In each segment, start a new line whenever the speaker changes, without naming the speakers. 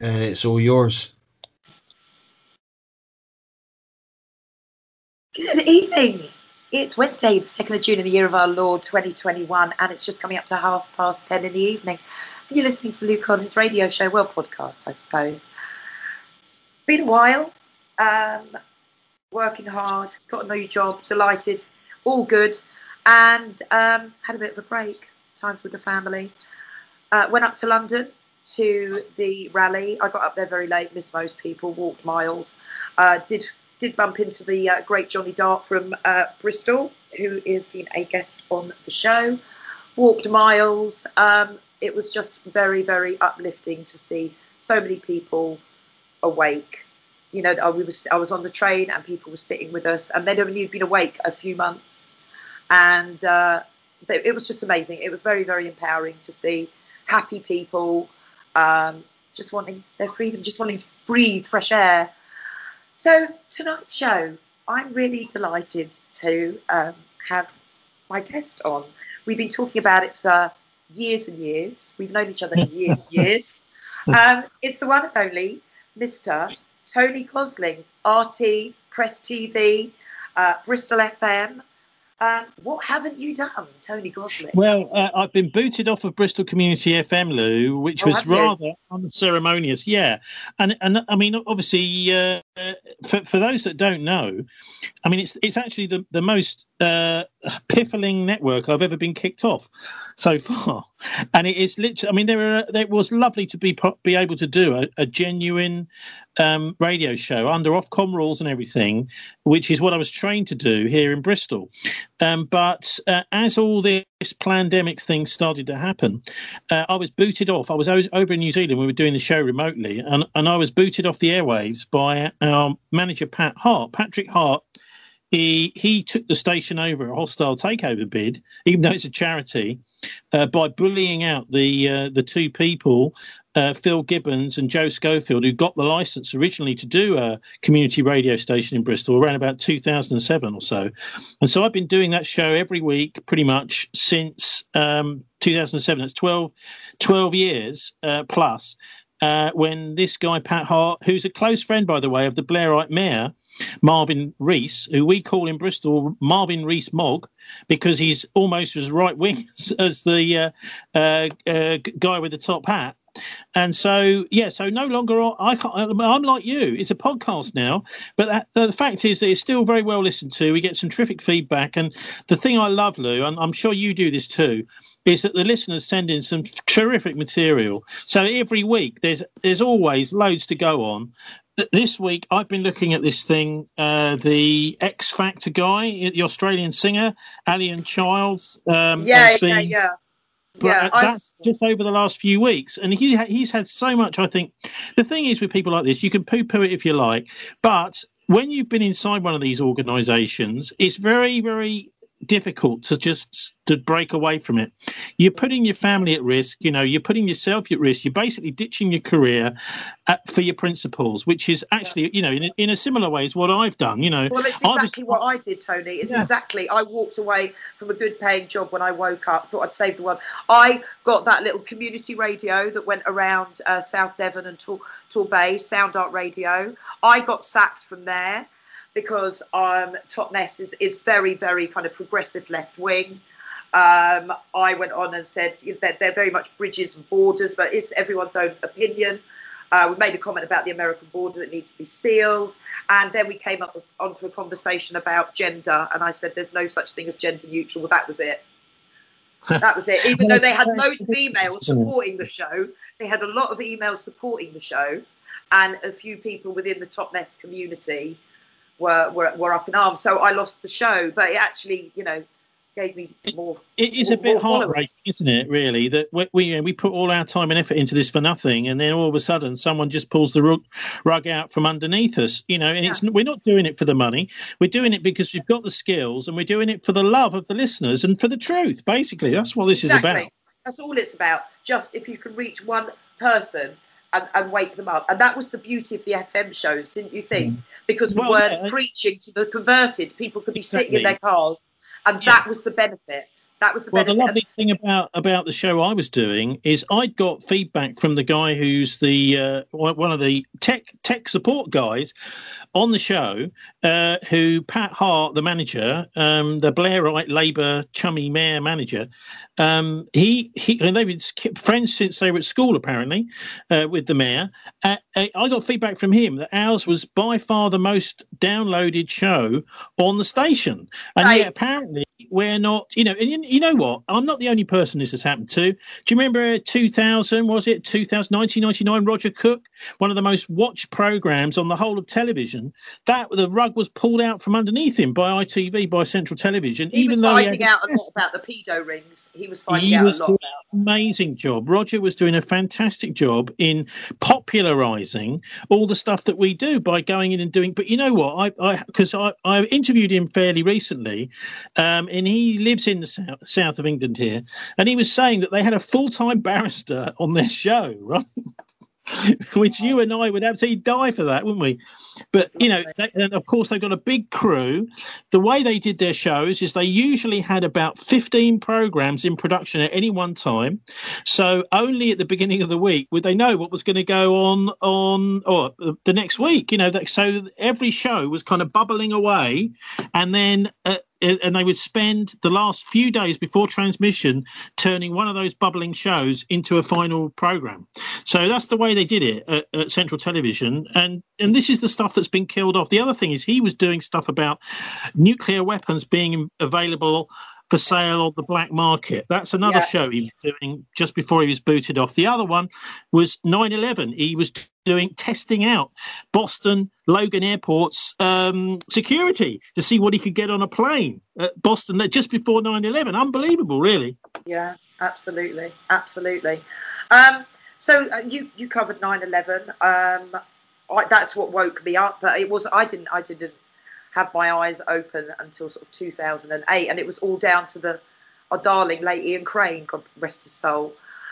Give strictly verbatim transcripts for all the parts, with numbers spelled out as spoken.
and it's all yours.
Good evening. It's Wednesday, the second of June in the year of our Lord, twenty twenty-one, and it's just coming up to half past ten in the evening. And you're listening to the Lou Collins radio show, well, podcast, I suppose. Been a while, um, working hard, got a new job, delighted, all good, and um, had a bit of a break, time with the family. Uh, went up to London to the rally. I got up there very late, missed most people, walked miles, uh, did did bump into the uh, great Johnny Dart from uh, Bristol, who has been a guest on the show, walked miles. Um, it was just very, very uplifting to see so many people awake. You know, I was, I was on the train and people were sitting with us, and they'd only been awake a few months. And uh, it was just amazing. It was very, very empowering to see happy people um, just wanting their freedom, just wanting to breathe fresh air. So tonight's show, I'm really delighted to um, have my guest on. We've been talking about it for years and years. We've known each other for years and years. Um, it's the one and only Mister Tony Gosling, R T, Press T V, uh, Bristol F M. Um, what haven't you done, Tony Gosling?
Well, uh, I've been booted off of Bristol Community F M, Lou, which
Oh,
was
have you?
rather unceremonious. Yeah, and and I mean, obviously, uh, for for those that don't know, I mean, it's it's actually the the most uh, piffling network I've ever been kicked off so far, and it is literally. I mean, there were it was lovely to be be able to do a, a genuine um, radio show under Ofcom rules and everything, which is what I was trained to do here in Bristol. Um, but uh, as all this pandemic thing started to happen, uh, I was booted off. I was o- over in New Zealand. We were doing the show remotely, and, and I was booted off the airwaves by our manager, Pat Hart, Patrick Hart. He he took the station over a hostile takeover bid, even though it's a charity, uh, by bullying out the uh, the two people, uh, Phil Gibbons and Joe Schofield, who got the licence originally to do a community radio station in Bristol around about two thousand seven or so. And so I've been doing that show every week pretty much since um, two thousand seven. It's twelve, twelve years uh, plus. Uh, when this guy, Pat Hart, who's a close friend, by the way, of the Blairite mayor, Marvin Rees, who we call in Bristol Marvin Rees Mogg, because he's almost as right-wing as, as the uh, uh, uh, guy with the top hat. And so, yeah, so no longer, I can't, I'm like you, it's a podcast now, but that, the fact is that it's still very well listened to. We get some terrific feedback. And the thing I love, Lou, and I'm sure you do this too, is that the listeners send in some terrific material. So every week there's there's always loads to go on. This week I've been looking at this thing, uh, the X Factor guy, the Australian singer, Alian Childs. Um,
Yeah,
has been,
yeah, yeah.
But
Yeah,
uh,
I-
that's just over the last few weeks. And he he's had so much, I think. The thing is with people like this, you can poo-poo it if you like. But when you've been inside one of these organisations, it's very, very difficult to just to break away from it. You're putting your family at risk, you know, you're putting yourself at risk. You're basically ditching your career at, for your principles, which is actually, you know, in a, in a similar way is what I've done, you know.
Well, it's
I was-
exactly what I did, Tony. It's
Yeah.
exactly, I walked away from a good paying job when I woke up, thought I'd save the world. I got that little community radio that went around uh, South Devon and Tor, Tor Bay, Sound Art Radio. I got sacked from there because um, Totnes is, is very, very kind of progressive left wing. Um, I went on and said you know, they're, they're very much bridges and borders, but it's everyone's own opinion. Uh, we made a comment about the American border that needs to be sealed. And then we came up with, onto a conversation about gender. And I said, there's no such thing as gender neutral. Well, that was it. That was it. Even though they had loads of emails supporting the show, they had a lot of emails supporting the show. And a few people within the Totnes community were, were, were up in arms. So I lost the show. But it actually, you know, gave me more.
It is
more,
a bit
more
heartbreaking,
followers.
isn't it, really, that we, we, you know, we put all our time and effort into this for nothing, and then all of a sudden someone just pulls the rug, rug out from underneath us, you know, and
Yeah.
it's we're not doing it for the money. We're doing it because we've got the skills, and we're doing it for the love of the listeners and for the truth, basically. That's what this
Exactly.
is about.
That's all it's about. Just if you can reach one person and, and wake them up. And that was the beauty of the F M shows, didn't you think? Because we
Well,
weren't
yeah, I-
preaching to the converted. People could be sitting in
Exactly.
their cars, and
Yeah.
that was the benefit. That was the
well, the
benefit.
lovely thing about about the show I was doing is I'd got feedback from the guy who's the uh, one of the tech tech support guys on the show, uh, who Pat Hart, the manager, um, the Blairite Labour chummy mayor manager, um, he he and they've been friends since they were at school apparently uh, with the mayor. Uh, I got feedback from him that ours was by far the most downloaded show on the station, and
Right.
yet apparently we're not. You know, and you, you know what? I'm not the only person this has happened to. Do you remember two thousand? Was it two thousand, nineteen ninety-nine? Roger Cook, one of the most watched programs on the whole of television. That the rug was pulled out from underneath him by I T V, by Central Television.
He
even
was
though
finding
he had
out a lot about the pedo rings. He was finding
he
out
was
a lot
doing
about.
an amazing job. Roger was doing a fantastic job in popularising all the stuff that we do by going in and doing. But you know what? I because I, I, I interviewed him fairly recently, um, and he lives in the south, south of England here, and he was saying that they had a full-time barrister on their show, right? Which you and I would absolutely die for that, wouldn't we? But, you know, they, and of course, they've got a big crew. The way they did their shows is they usually had about fifteen programmes in production at any one time. So only at the beginning of the week would they know what was going to go on on or the next week. You know, that, so every show was kind of bubbling away. And then uh, and they would spend the last few days before transmission turning one of those bubbling shows into a final programme. So that's the way they did it at, at Central Television. And and this is the stuff that's been killed off. The other thing is he was doing stuff about nuclear weapons being available for sale on the black market. That's another
Yeah.
show he was doing just before he was booted off. The other one was nine eleven. He was doing testing out Boston Logan Airport's um, security to see what he could get on a plane at Boston just before nine eleven. Unbelievable, really.
Yeah, absolutely, absolutely. Um, so uh, you you covered nine eleven. Um, I, that's what woke me up. But it was I didn't I didn't have my eyes open until sort of two thousand eight, and it was all down to the our darling late Ian Crane, God rest his soul.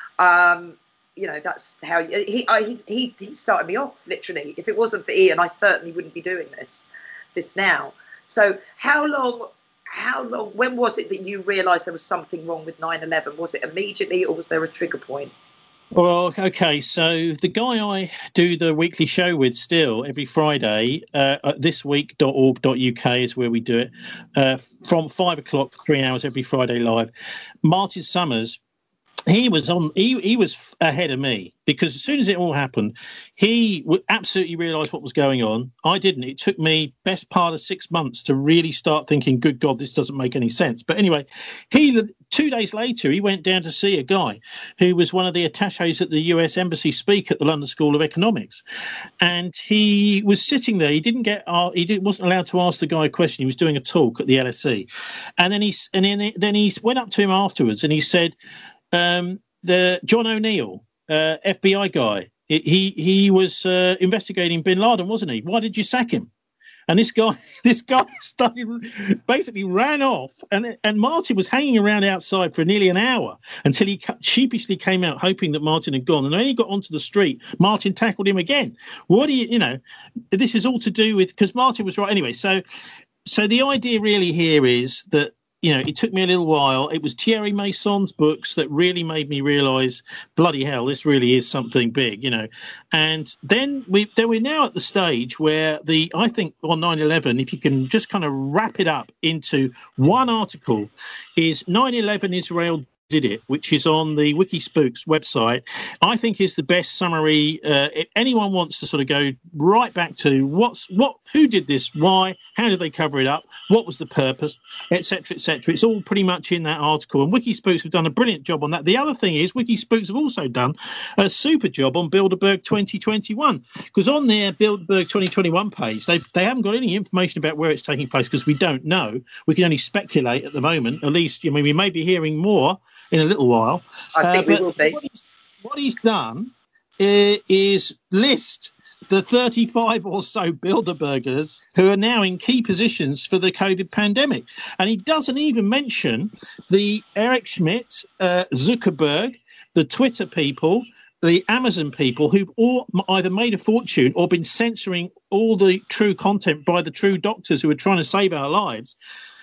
Um, you know, that's how he, I, he he started me off, literally. If it wasn't for Ian, I certainly wouldn't be doing this this now. So how long how long when was it that you realised there was something wrong with nine eleven? Was it immediately, or was there a trigger point?
Well, okay, so the guy I do the weekly show with still every Friday, uh, at this week dot org dot U K is where we do it, uh, from five o'clock for three hours every Friday live. Martin Summers, he was on. He, he was ahead of me because as soon as it all happened, he would absolutely realise what was going on. I didn't. It took me best part of six months to really start thinking, "Good God, this doesn't make any sense." But anyway, he two days later he went down to see a guy who was one of the attachés at the U S Embassy speak at the London School of Economics, and he was sitting there. He didn't get. Uh, he didn't, wasn't allowed to ask the guy a question. He was doing a talk at the L S E, and then he and then then he went up to him afterwards and he said. Um, the John O'Neill, uh, F B I guy, it, he he was uh, investigating Bin Laden, wasn't he? Why did you sack him? And this guy, this guy started, basically ran off, and and Martin was hanging around outside for nearly an hour until he sheepishly came out, hoping that Martin had gone. And when he got onto the street, Martin tackled him again. What do you, you know? This is all to do with because Martin was right anyway. So, so the idea really here is that. You know, it took me a little while. It was Thierry Mason's books that really made me realise, bloody hell, this really is something big, you know. And then we then we're now at the stage where the I think on nine eleven, if you can just kind of wrap it up into one article, is nine eleven Israel did it, which is on the Wikispooks website, I think is the best summary. Uh, if anyone wants to sort of go right back to what's what, who did this, why, how did they cover it up, what was the purpose, et cetera, et cetera. It's all pretty much in that article, and Wikispooks have done a brilliant job on that. The other thing is Wikispooks have also done a super job on Bilderberg twenty twenty-one, because on their Bilderberg twenty twenty-one page, they they haven't got any information about where it's taking place because we don't know. We can only speculate at the moment. At least, I mean, we may be hearing more in a little while.
I think
uh,
we will be.
What he's, what he's done uh, is list the thirty-five or so Bilderbergers who are now in key positions for the COVID pandemic. And he doesn't even mention the Eric Schmidt, uh, Zuckerberg, the Twitter people, the Amazon people who've all either made a fortune or been censoring all the true content by the true doctors who are trying to save our lives.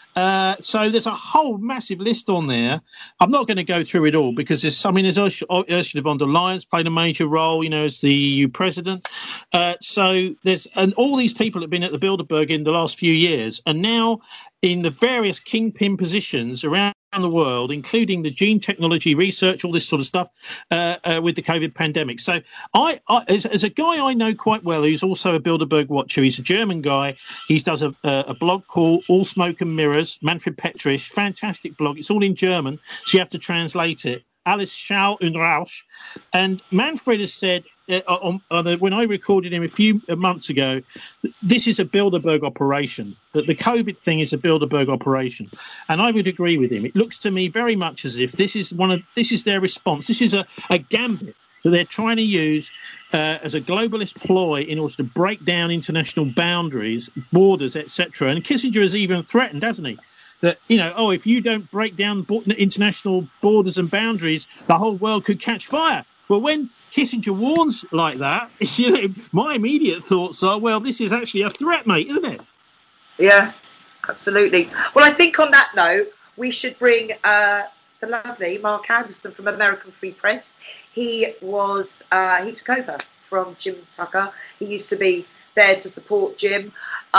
Uh, so there's a whole massive list on there. I'm not going to go through it all because there's, I mean, there's Ursula, Ursula von der Leyen's played a major role, you know, as the E U president. Uh, so there's, and all these people have been at the Bilderberg in the last few years, and now in the various kingpin positions around the world, including the gene technology research, all this sort of stuff uh, uh, with the COVID pandemic. So I, I as, as a guy I know quite well, who's also a Bilderberg watcher, he's a German guy. He does a, a blog called All Smoke and Mirrors, Manfred Petrisch, fantastic blog. It's all in German, so you have to translate it. Alles Schall und Rausch. And Manfred has said, uh, on, on the, when I recorded him a few months ago, this is a Bilderberg operation, that the COVID thing is a Bilderberg operation. And I would agree with him. It looks to me very much as if this is one of this is their response. This is a, a gambit that they're trying to use uh, as a globalist ploy in order to break down international boundaries, borders, et cetera. And Kissinger has even threatened, hasn't he? That, you know, oh, if you don't break down international borders and boundaries, the whole world could catch fire. Well, when Kissinger warns like that, you know, my immediate thoughts are, well, this is actually a threat, mate, isn't it?
Yeah, absolutely. Well, I think on that note, we should bring uh, the lovely Mark Anderson from American Free Press. He was, uh, he took over from Jim Tucker. He used to be there to support Jim.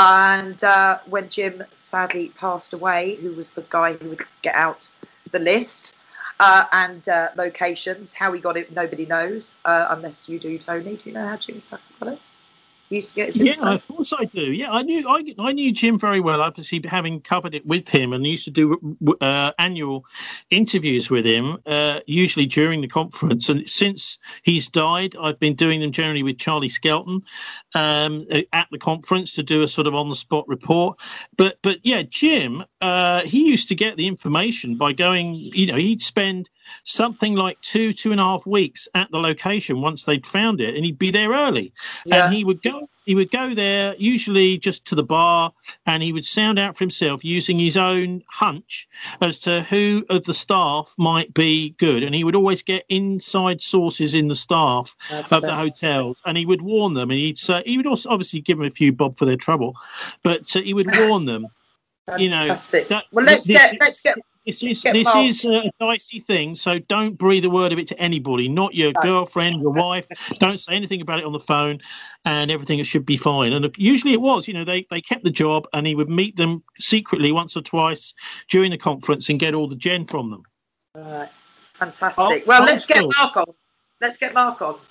And uh, when Jim sadly passed away, who was the guy who would get out the list uh, and uh, locations, how he got it, nobody knows, uh, unless you do, Tony. Do you know how Jim Tucker got it? He used to get his
yeah,
info?
of course I do. Yeah, I knew I, I knew Jim very well, obviously having covered it with him, and used to do uh, annual interviews with him, uh, usually during the conference. And since he's died, I've been doing them generally with Charlie Skelton um, at the conference to do a sort of on-the-spot report. But but yeah, Jim, uh, he used to get the information by going, you know, he'd spend something like two, two and a half weeks at the location once they'd found it, and he'd be there early. Yeah. And he would go He would go there, usually just to the bar, and he would sound out for himself using his own hunch as to who of the staff might be good. And he would always get inside sources in the staff That's of fair. the hotels, and he would warn them. And he'd say, he would also obviously give them a few bob for their trouble, but uh, he would warn them. You know,
that, well, let's this, get let's get.
This is this is a dicey thing, so don't breathe a word of it to anybody, not your no. girlfriend, your wife. Don't say anything about it on the phone, and everything should be fine. And usually it was, you know, they, they kept the job, and he would meet them secretly once or twice during the conference and get all the gen from them.
Uh, fantastic. Oh, well, let's get Mark on. Let's get Mark on.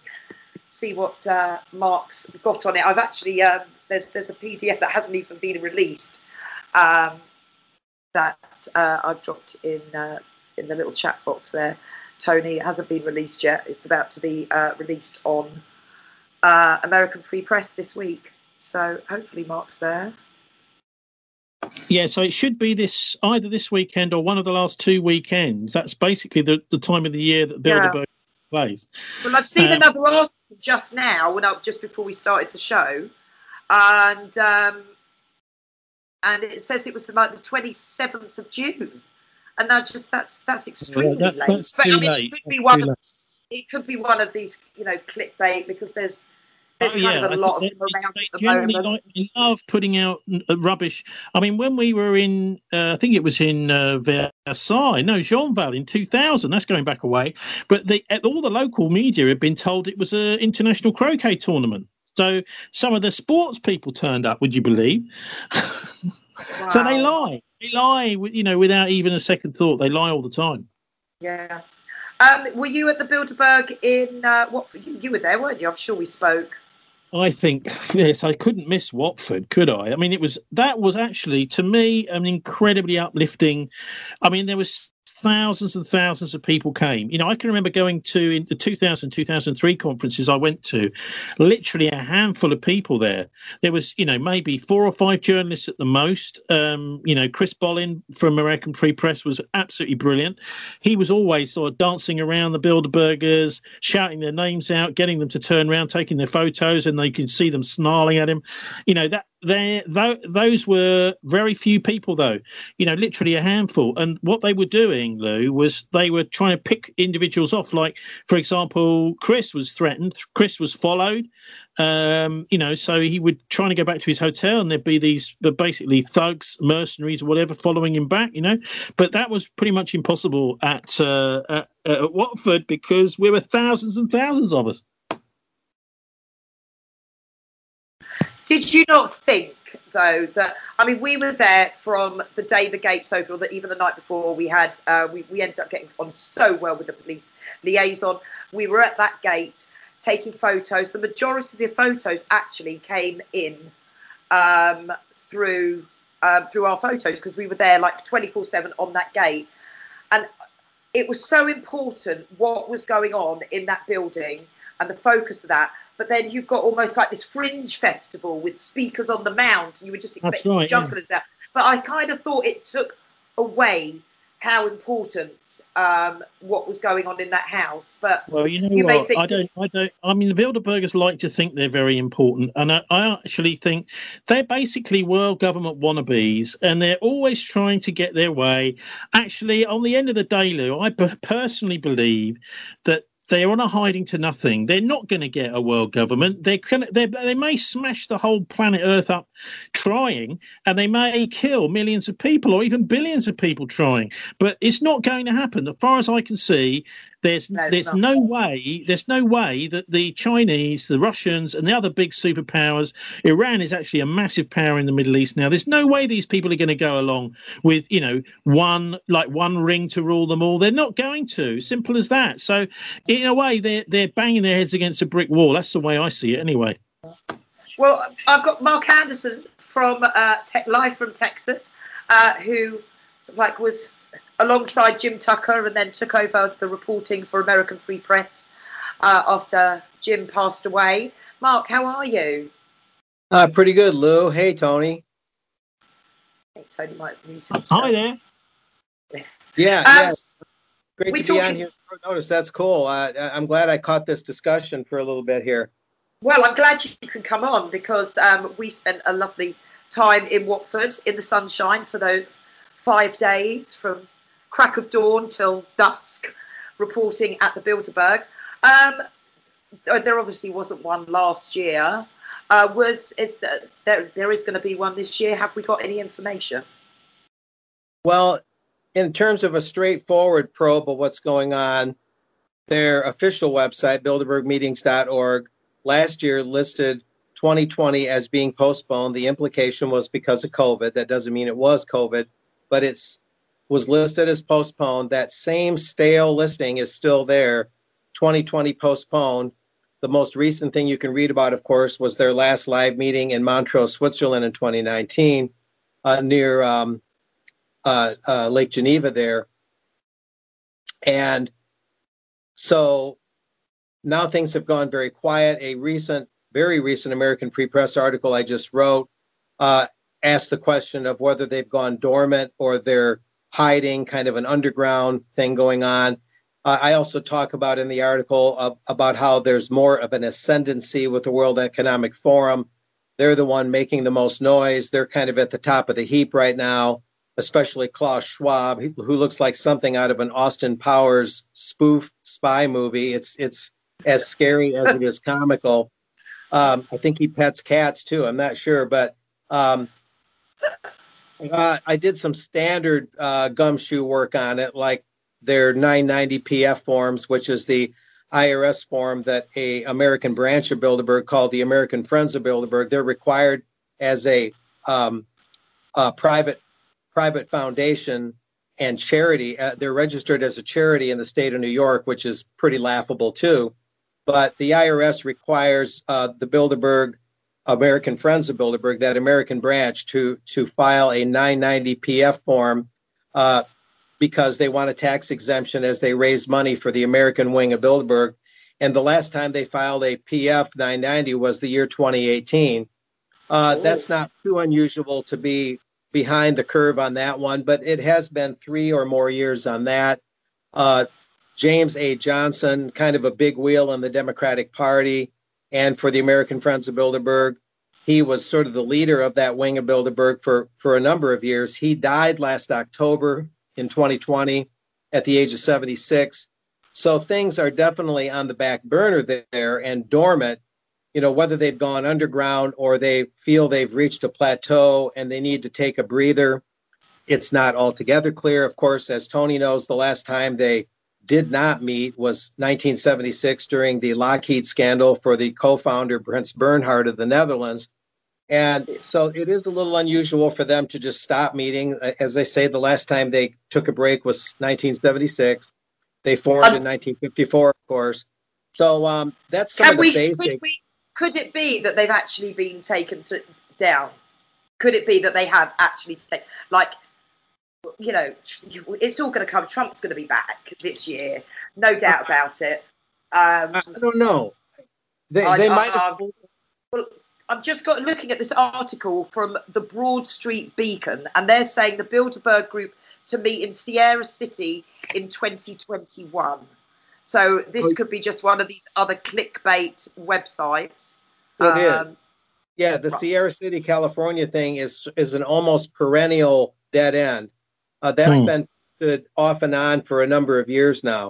See what uh, Mark's got on it. I've actually um, there's there's a P D F that hasn't even been released. Um, that uh, I've dropped in uh, in the little chat box there, Tony. It hasn't been released yet. It's about to be uh, released on uh, American Free Press this week. So hopefully Mark's there.
Yeah, so it should be this either this weekend or one of the last two weekends. That's basically the, the time of the year that Bilderberg yeah. plays.
Well, I've seen um, another article just now, when I, just before we started the show, and um, and it says it was like the twenty-seventh of June, and that just that's that's extremely
yeah, that's,
late.
That's
but
too
I mean,
late.
it could be one. Of, it could be one of these, you know, clickbait, because there's there's oh, kind yeah. of a lot of them around at the moment.
Like, they love putting out rubbish. I mean, when we were in, uh, I think it was in uh, Versailles, no, Jeanval in two thousand. That's going back away. But the, all the local media had been told it was an international croquet tournament. So some of the sports people turned up, would you believe? Wow. So they lie. They lie, you know, without even a second thought. They lie all the time.
Yeah. Um, were you at the Bilderberg in uh, Watford? You, you were there, weren't you? I'm sure we spoke.
I think, yes, I couldn't miss Watford, could I? I mean, it was that was actually, to me, an incredibly uplifting. I mean, there was thousands and thousands of people came. You know, I can remember going to in the two thousand, two thousand three conferences I went to, literally a handful of people there. There was, you know, maybe four or five journalists at the most. Um, you know, Chris Bollin from American Free Press was absolutely brilliant. He was always sort of dancing around the Bilderbergers, shouting their names out, getting them to turn around, taking their photos, and they could see them snarling at him. You know, that there, th- those were very few people, though. You know, literally a handful. And what they were doing, Lou, was they were trying to pick individuals off. Like, for example, Chris was threatened. Chris was followed. Um, you know, so he would try to go back to his hotel, and there'd be these, but basically thugs, mercenaries, or whatever, following him back. You know, but that was pretty much impossible at uh, at, at Watford because there were thousands and thousands of us.
Did you not think, though, that, I mean, we were there from the day the gates opened, or that even the night before, we had, uh, we, we ended up getting on so well with the police liaison. We were at that gate taking photos. The majority of the photos actually came in um, through um, through our photos because we were there like twenty-four seven on that gate. And it was so important what was going on in that building and the focus of that. But then you've got almost like this fringe festival with speakers on the mount. And you were just expecting
right,
jugglers
yeah.
out. But I kind of thought it took away how important um, what was going on in that house. But
well, you know
you may
what?
think
I don't. I don't. I mean, the Bilderbergers like to think they're very important, and I, I actually think they're basically world government wannabes, and they're always trying to get their way. Actually, on the end of the day, Lou, I b- personally believe that they're on a hiding to nothing. They're not going to get a world government. They can. They they may smash the whole planet Earth up trying, and they may kill millions of people or even billions of people trying. But it's not going to happen. As far as I can see, there's
No,
there's
not.
no way. There's no way that the Chinese, the Russians, and the other big superpowers. Iran is actually a massive power in the Middle East now. There's no way these people are going to go along with, you know, one like one ring to rule them all. They're not going to. Simple as that. So, in a way, they're they're banging their heads against a brick wall. That's the way I see it, anyway.
Well, I've got Mark Anderson from uh, te- live from Texas, uh, who sort of like was alongside Jim Tucker and then took over the reporting for American Free Press uh, after Jim passed away. Mark, how are you?
Uh, pretty good, Lou. Hey, Tony.
I think Tony might have muted himself.
Hi there.
Yeah,
Um,
yeah. Great
we
to be
talking-
on here. Short notice. That's cool. Uh, I'm glad I caught this discussion for a little bit here.
Well, I'm glad you can come on because um, we spent a lovely time in Watford in the sunshine for those five days from crack of dawn till dusk, reporting at the Bilderberg. Um, there obviously wasn't one last year. Uh, was is the, there? There is going to be one this year. Have we got any information?
Well, in terms of a straightforward probe of what's going on, their official website, bilderberg meetings dot org, last year listed twenty twenty as being postponed. The implication was because of COVID. That doesn't mean it was COVID, but it's was listed as postponed. That same stale listing is still there, twenty twenty postponed. The most recent thing you can read about, of course, was their last live meeting in Montreux, Switzerland in twenty nineteen, uh, near um, uh, uh, Lake Geneva there. And so now things have gone very quiet. A recent, very recent American Free Press article I just wrote uh, asked the question of whether they've gone dormant or they're hiding, kind of an underground thing going on. Uh, I also talk about in the article uh, about how there's more of an ascendancy with the World Economic Forum. They're the one making the most noise. They're kind of at the top of the heap right now, especially Klaus Schwab, who looks like something out of an Austin Powers spoof spy movie. It's it's as scary as it is comical. Um, I think he pets cats too. I'm not sure, but um, uh, I did some standard uh, gumshoe work on it, like their nine ninety P F forms, which is the I R S form that a American branch of Bilderberg called the American Friends of Bilderberg. They're required as a, um, a private private foundation and charity. Uh, they're registered as a charity in the state of New York, which is pretty laughable too. But the I R S requires uh, the Bilderberg, American Friends of Bilderberg, that American branch, to to file a nine ninety P F form uh, because they want a tax exemption as they raise money for the American wing of Bilderberg. And the last time they filed a P F nine ninety was the year twenty eighteen. Uh, that's not too unusual to be behind the curve on that one, but it has been three or more years on that. Uh, James A. Johnson, kind of a big wheel in the Democratic Party and for the American Friends of Bilderberg, He was sort of the leader of that wing of Bilderberg for, for a number of years. He died last October in twenty twenty at the age of seventy-six. So things are definitely on the back burner there and dormant, you know, whether they've gone underground or they feel they've reached a plateau and they need to take a breather. It's not altogether clear. Of course, as Tony knows, the last time they did not meet was nineteen seventy-six during the Lockheed scandal for the co-founder Prince Bernhard of the Netherlands. And so it is a little unusual for them to just stop meeting. As I say, the last time they took a break was nineteen seventy-six. They formed um, in nineteen fifty-four, of course. So um, that's some of the
we,
basic.
Could, we, could it be that they've actually been taken to, down? Could it be that they have actually taken, like, you know, it's all going to come. Trump's going to be back this year, no doubt about it. Um,
I don't know. They,
I,
they
I,
might have.
Um, well, I've just got looking at this article from the Broad Street Beacon, and they're saying the Bilderberg Group to meet in Sierra City in twenty twenty-one. So this could be just one of these other clickbait websites.
It
um,
is. Yeah, the right. Sierra City, California thing is is an almost perennial dead end. Uh, that's hmm. been stood off and on for a number of years now.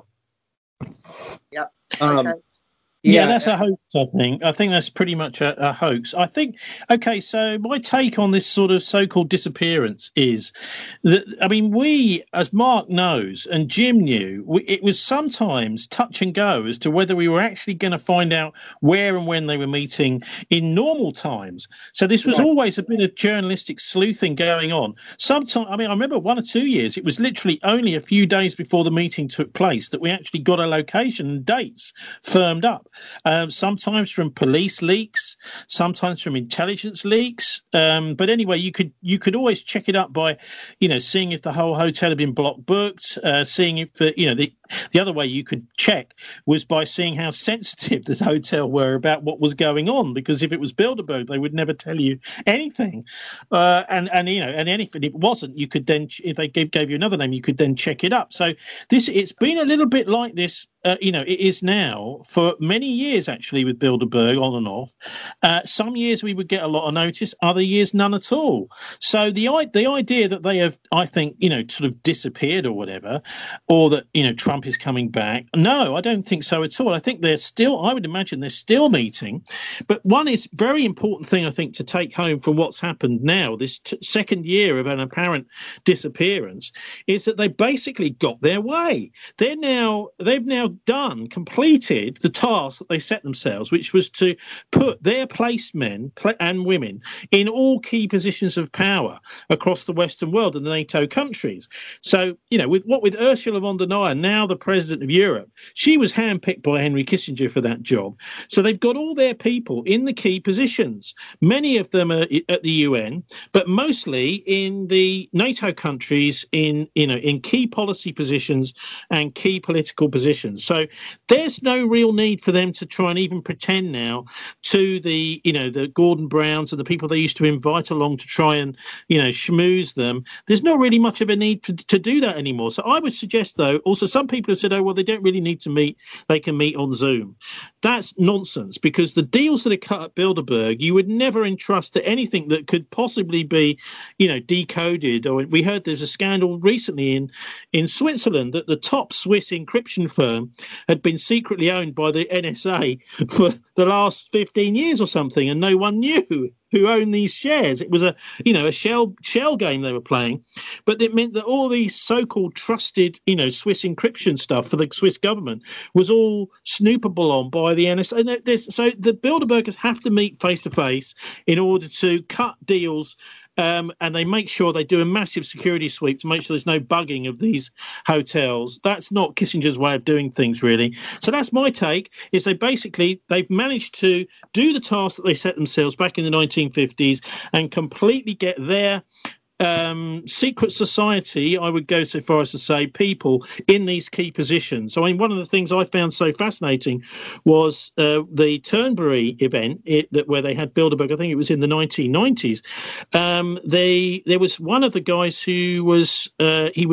Yep.
Um,
okay.
Yeah,
Yeah,
that's a hoax, I think. I think that's pretty much a, a hoax. I think, okay, so my take on this sort of so-called disappearance is that, I mean, we, as Mark knows and Jim knew, we, it was sometimes touch and go as to whether we were actually going to find out where and when they were meeting in normal times. So this was
Right.
always a bit of journalistic sleuthing going on. Sometimes, I mean, I remember one or two years, it was literally only a few days before the meeting took place that we actually got a location and dates firmed up. Um, sometimes from police leaks, sometimes from intelligence leaks. Um, but anyway, you could you could always check it up by, you know, seeing if the whole hotel had been block booked, uh, seeing if, uh, you know, the the other way you could check was by seeing how sensitive the hotel were about what was going on. Because if it was Bilderberg, they would never tell you anything. Uh, and, and, you know, and anything it wasn't, you could then, if they gave, gave you another name, you could then check it up. So this, it's been a little bit like this. Uh, you know, it is now for many years, actually, with Bilderberg on and off. Uh, some years we would get a lot of notice, other years none at all. So the the idea that they have, I think, you know, sort of disappeared or whatever, or that, you know, Trump is coming back. No, I don't think so at all. I think they're still, I would imagine they're still meeting. But one is very important thing, I think, to take home from what's happened now, this t- second year of an apparent disappearance, is that they basically got their way. They're now, they've now done, completed the task that they set themselves, which was to put their placemen and women in all key positions of power across the Western world and the NATO countries. So, you know, with what with Ursula von der Leyen, now the president of Europe, she was handpicked by Henry Kissinger for that job. So they've got all their people in the key positions. Many of them are at the U N, but mostly in the NATO countries, in, you know, in key policy positions and key political positions. So there's no real need for them to try and even pretend now to the, you know, the Gordon Browns and the people they used to invite along to try and, you know, schmooze them. There's not really much of a need to, to do that anymore. So I would suggest, though, also some people have said, oh, well, they don't really need to meet. They can meet on Zoom. That's nonsense, because the deals that are cut at Bilderberg, you would never entrust to anything that could possibly be, you know, decoded. Or we heard there's a scandal recently in, in Switzerland that the top Swiss encryption firm had been secretly owned by the N S A for the last fifteen years or something, and no one knew who owned these shares. It was a, you know, a shell shell game they were playing, but it meant that all these so-called trusted, you know, Swiss encryption stuff for the Swiss government was all snoopable on by the N S A. And there's, so the Bilderbergers have to meet face to face in order to cut deals. Um, and they make sure they do a massive security sweep to make sure there's no bugging of these hotels. That's not Kissinger's way of doing things, really. So that's my take, is they basically, they've managed to do the task that they set themselves back in the nineteen fifties and completely get their um, secret society, I would go so far as to say, people in these key positions. So, I mean, one of the things I found so fascinating was uh, the Turnberry event it, that where they had Bilderberg. I think it was in the nineteen nineties. Um, they there was one of the guys who was uh, he was a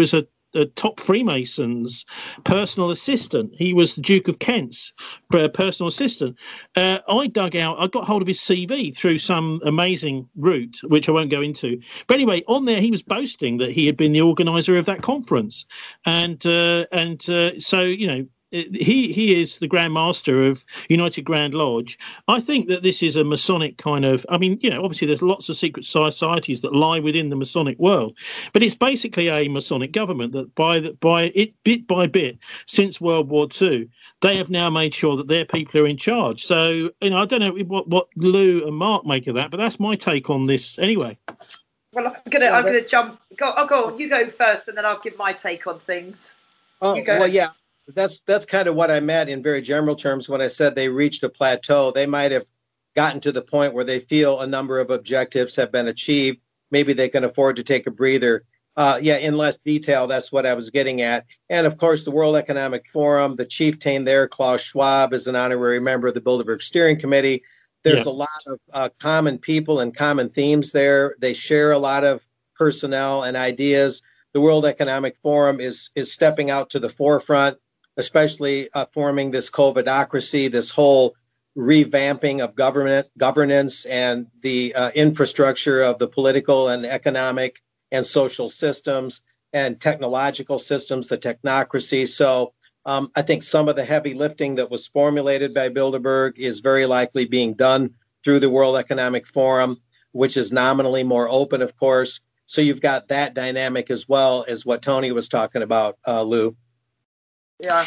the top Freemasons' personal assistant. He was the Duke of Kent's uh, personal assistant. Uh, I dug out, I got hold of his C V through some amazing route, which I won't go into. But anyway, on there, he was boasting that he had been the organizer of that conference. And, uh, and uh, so, you know, He he is the Grand Master of United Grand Lodge. I think that this is a Masonic kind of, I mean, you know, obviously there's lots of secret societies that lie within the Masonic world, but it's basically a Masonic government that by the, by it bit by bit since World War Two, they have now made sure that their people are in charge. So, you know, I don't know what, what Lou and Mark make of that, but that's my take on this anyway.
Well, I'm gonna I'm gonna jump. Go, I'll go on. You go first, and then I'll give my take on things.
Oh,
you go.
well, yeah. That's that's kind of what I meant in very general terms when I said they reached a plateau. They might have gotten to the point where they feel a number of objectives have been achieved. Maybe they can afford to take a breather. Uh, yeah, in less detail, that's what I was getting at. And of course, the World Economic Forum, the chieftain there, Klaus Schwab, is an honorary member of the Bilderberg Steering Committee. There's yeah. a lot of uh, common people and common themes there. They share a lot of personnel and ideas. The World Economic Forum is is stepping out to the forefront, especially uh, forming this COVIDocracy, this whole revamping of government governance and the uh, infrastructure of the political and economic and social systems and technological systems, the technocracy. So um, I think some of the heavy lifting that was formulated by Bilderberg is very likely being done through the World Economic Forum, which is nominally more open, of course. So you've got that dynamic as well as what Tony was talking about, uh, Lou.
Yeah.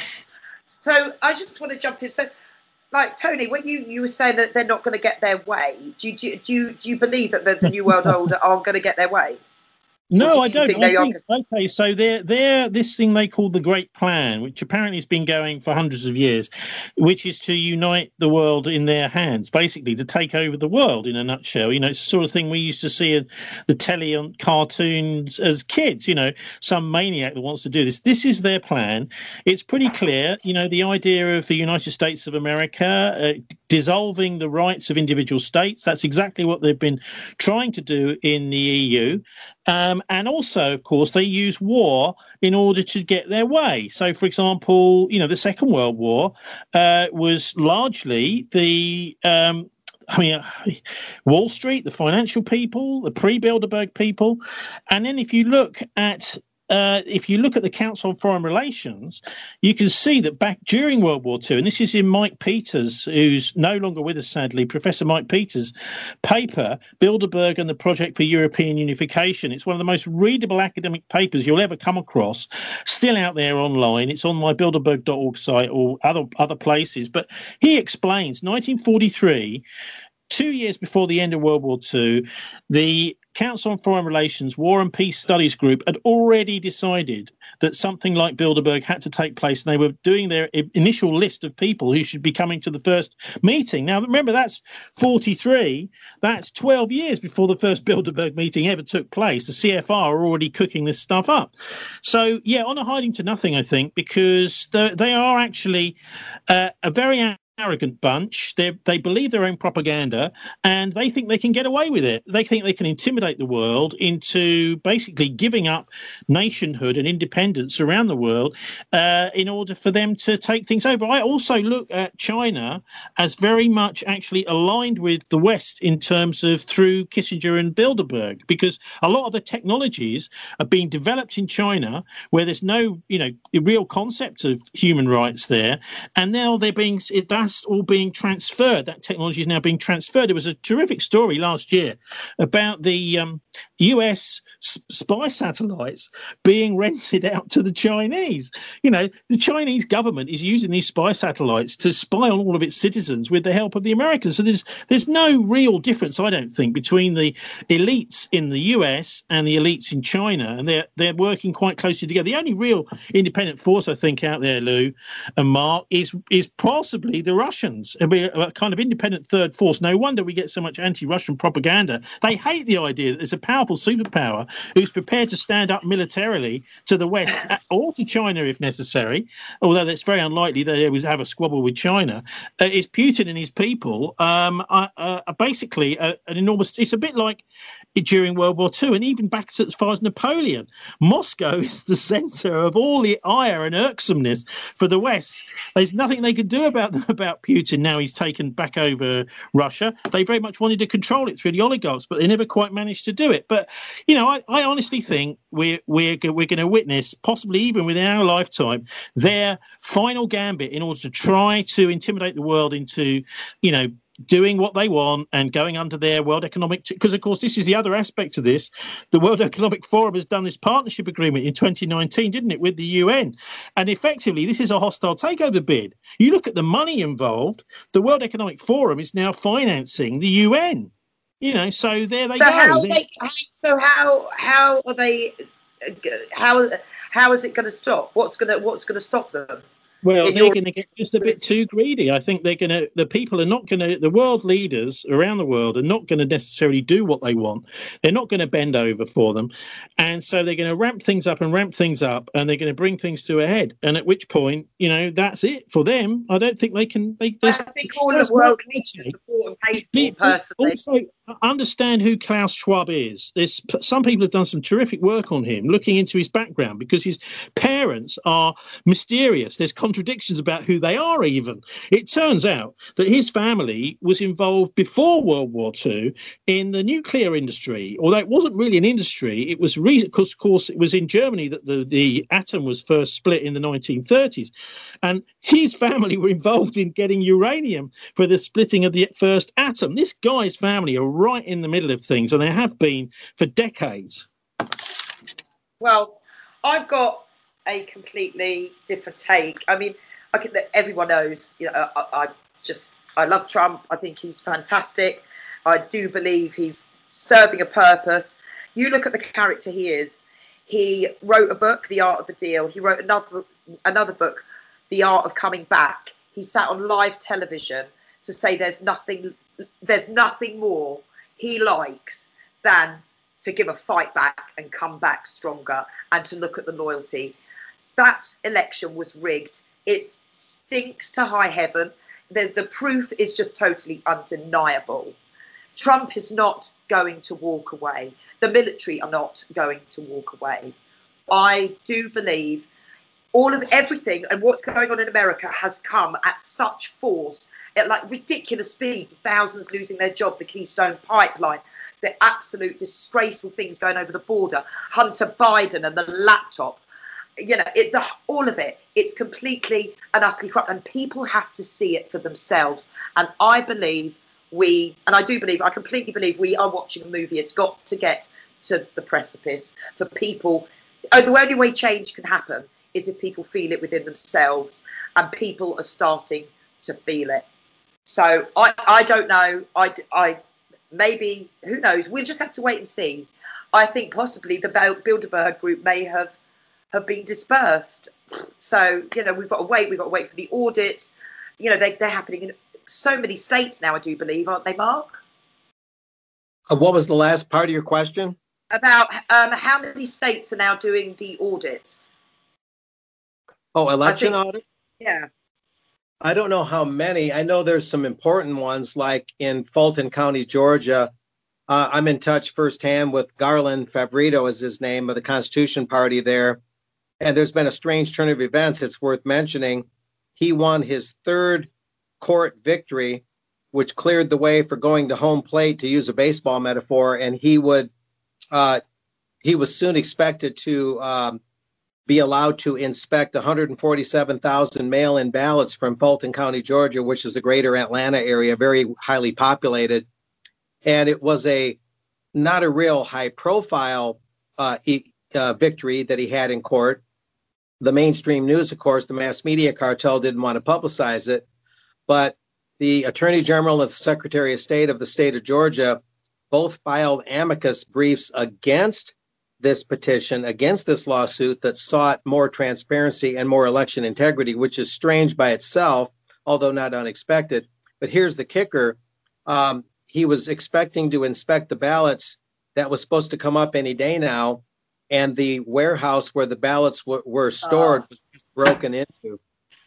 So I just want to jump in. So, like Tony, when you, you were saying that they're not going to get their way, do you, do you, do you, do you believe that the, the New World Order aren't going to get their way?
No,
do
I don't.
Think
I
are...
think, okay, so they're, they're this thing they call the Great Plan, which apparently has been going for hundreds of years, which is to unite the world in their hands, basically to take over the world in a nutshell. You know, it's the sort of thing we used to see in the telly on cartoons as kids, you know, some maniac that wants to do this. This is their plan. It's pretty clear. You know, the idea of the United States of America uh, dissolving the rights of individual states, that's exactly what they've been trying to do in the E U. Um, and also, of course, they use war in order to get their way. So, for example, you know, the Second World War uh, was largely the um, I mean, Wall Street, the financial people, the pre-Bilderberg people. And then if you look at Uh, if you look at the Council on Foreign Relations, you can see that back during World War Two, and this is in Mike Peters, who's no longer with us, sadly, Professor Mike Peters' paper, Bilderberg and the Project for European Unification. It's one of the most readable academic papers you'll ever come across, still out there online. It's on my bilderberg dot org site or other, other places. But he explains nineteen forty-three, two years before the end of World War Two, the Council on Foreign Relations War and Peace Studies Group had already decided that something like Bilderberg had to take place, and they were doing their initial list of people who should be coming to the first meeting. Now, remember, that's forty-three. That's twelve years before the first Bilderberg meeting ever took place. The C F R are already cooking this stuff up. So, yeah, on a hiding to nothing, I think, because they are actually uh, a very arrogant bunch. They they believe their own propaganda, and they think they can get away with it. They think they can intimidate the world into basically giving up nationhood and independence around the world uh, in order for them to take things over. I also look at China as very much actually aligned with the West in terms of through Kissinger and Bilderberg, because a lot of the technologies are being developed in China where there's no, you know, real concept of human rights there, and now they're being that That's all being transferred. That technology is now being transferred. There was a terrific story last year about the um, U S spy satellites being rented out to the Chinese. You know, the Chinese government is using these spy satellites to spy on all of its citizens with the help of the Americans. So there's there's no real difference, I don't think, between the elites in the U S and the elites in China, and they're they're working quite closely together. The only real independent force, I think, out there, Lou and Mark, is is possibly the the Russians. It'll be a kind of independent third force. No wonder we get so much anti-Russian propaganda. They hate the idea that there's a powerful superpower who's prepared to stand up militarily to the West or to China if necessary, although that's very unlikely that they would have a squabble with China. Uh, is Putin and his people um, are, are basically a, an enormous... It's a bit like during World War Two, and even back as far as Napoleon. Moscow is the centre of all the ire and irksomeness for the West. There's nothing they could do about about Putin now he's taken back over Russia. They very much wanted to control it through the oligarchs, but they never quite managed to do it. But, you know, I, I honestly think we're, we're, we're going to witness, possibly even within our lifetime, their final gambit in order to try to intimidate the world into, you know, doing what they want and going under their World Economic... Because, of course, this is the other aspect of this. The World Economic Forum has done this partnership agreement in twenty nineteen, didn't it, with the U N? And effectively, this is a hostile takeover bid. You look at the money involved, the World Economic Forum is now financing the U N. You know, so there they
so
go.
How they, so how how are they... How how is it going to stop? What's going to what's going to stop them?
Well, they're going to get just a bit too greedy. I think they're going to, the people are not going to, the world leaders around the world are not going to necessarily do what they want. They're not going to bend over for them. And so they're going to ramp things up and ramp things up, and they're going to bring things to a head. And at which point, you know, that's it for them. I don't think they can. They,
I think all the world needs to support and pay for personally.
Also, understand who Klaus Schwab is. There's some people have done some terrific work on him, looking into his background, because his parents are mysterious. There's contradictions about who they are even. It turns out that his family was involved before World War Two in the nuclear industry, although it wasn't really an industry. It was, because of course, it was in Germany that the, the atom was first split in the nineteen thirties. And his family were involved in getting uranium for the splitting of the first atom. This guy's family are right in the middle of things, and they have been for decades.
Well, I've got a completely different take. I mean, I can, everyone knows, you know, I, I just, I love Trump. I think he's fantastic. I do believe he's serving a purpose. You look at the character he is. He wrote a book, The Art of the Deal. He wrote another another book, The Art of Coming Back. He sat on live television to say there's nothing, there's nothing more he likes than to give a fight back and come back stronger, and to look at the loyalty. That election was rigged. It stinks to high heaven. The, the proof is just totally undeniable. Trump is not going to walk away. The military are not going to walk away. I do believe all of everything and what's going on in America has come at such force, at like ridiculous speed. Thousands losing their job, the Keystone Pipeline, the absolute disgraceful things going over the border, Hunter Biden and the laptop. You know, it, the, all of it, it's completely and utterly corrupt, and people have to see it for themselves. And I believe we, and I do believe, I completely believe we are watching a movie. It's got to get to the precipice for people. Oh, the only way change can happen is if people feel it within themselves, and people are starting to feel it. So I, I don't know. I, I maybe, who knows? We'll just have to wait and see. I think possibly the Bilderberg group may have have been dispersed. So, you know, we've got to wait. We've got to wait for the audits. You know, they, they're happening in so many states now, I do believe, aren't they, Mark?
Uh, what was the last part of your question?
About um, how many states are now doing the audits?
Oh, election
think,
audit?
Yeah.
I don't know how many. I know there's some important ones, like in Fulton County, Georgia. Uh, I'm in touch firsthand with Garland Favorito, is his name, of the Constitution Party there. And there's been a strange turn of events. It's worth mentioning. He won his third court victory, which cleared the way for going to home plate, to use a baseball metaphor. And he would, uh, he was soon expected to um, be allowed to inspect one hundred forty-seven thousand mail-in ballots from Fulton County, Georgia, which is the greater Atlanta area, very highly populated. And it was a not a real high-profile uh, e- uh, victory that he had in court. The mainstream news, of course, the mass media cartel didn't want to publicize it. But the Attorney General and the Secretary of State of the state of Georgia both filed amicus briefs against this petition, against this lawsuit that sought more transparency and more election integrity, which is strange by itself. although not unexpected. But here's the kicker. Um, he was expecting to inspect the ballots that was supposed to come up any day now, and the warehouse where the ballots w- were stored uh, was just broken into.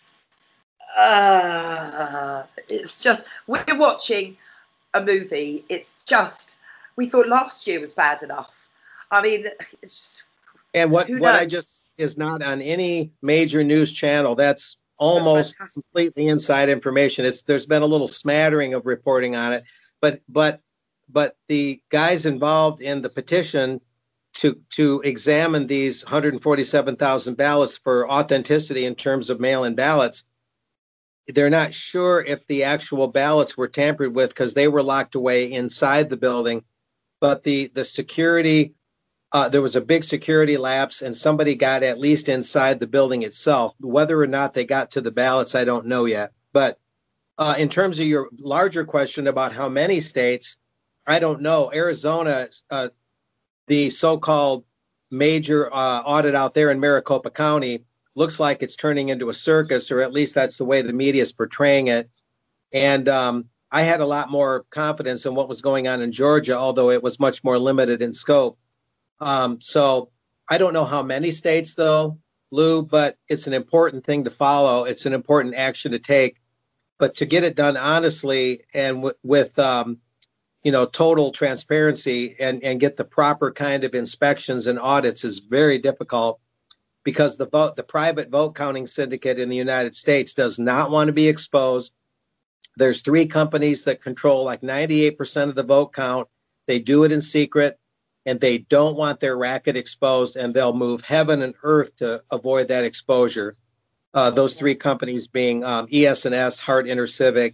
Uh, it's just, we're watching a movie. It's just, we thought last year was bad enough. I mean, it's,
and what, what I just is not on any major news channel. That's almost That's completely inside information. It's, there's been a little smattering of reporting on it, but but but the guys involved in the petition to to examine these one hundred forty-seven thousand ballots for authenticity in terms of mail-in ballots, they're not sure if the actual ballots were tampered with because they were locked away inside the building. But the the security, uh, there was a big security lapse, and somebody got at least inside the building itself. Whether or not they got to the ballots, I don't know yet. But uh, in terms of your larger question about how many states, I don't know. Arizona, uh, the so-called major uh, audit out there in Maricopa County, looks like it's turning into a circus, or at least that's the way the media is portraying it. And um, I had a lot more confidence in what was going on in Georgia, although it was much more limited in scope. Um, so I don't know how many states, though, Lou, but it's an important thing to follow. It's an important action to take. But to get it done honestly and w- with, um, you know, total transparency and, and get the proper kind of inspections and audits is very difficult, because the vote, the private vote counting syndicate in the United States does not want to be exposed. There's three companies that control like ninety-eight percent of the vote count. They do it in secret, and they don't want their racket exposed, and they'll move heaven and earth to avoid that exposure. Uh, those three companies being um, E S and S, Hart InterCivic,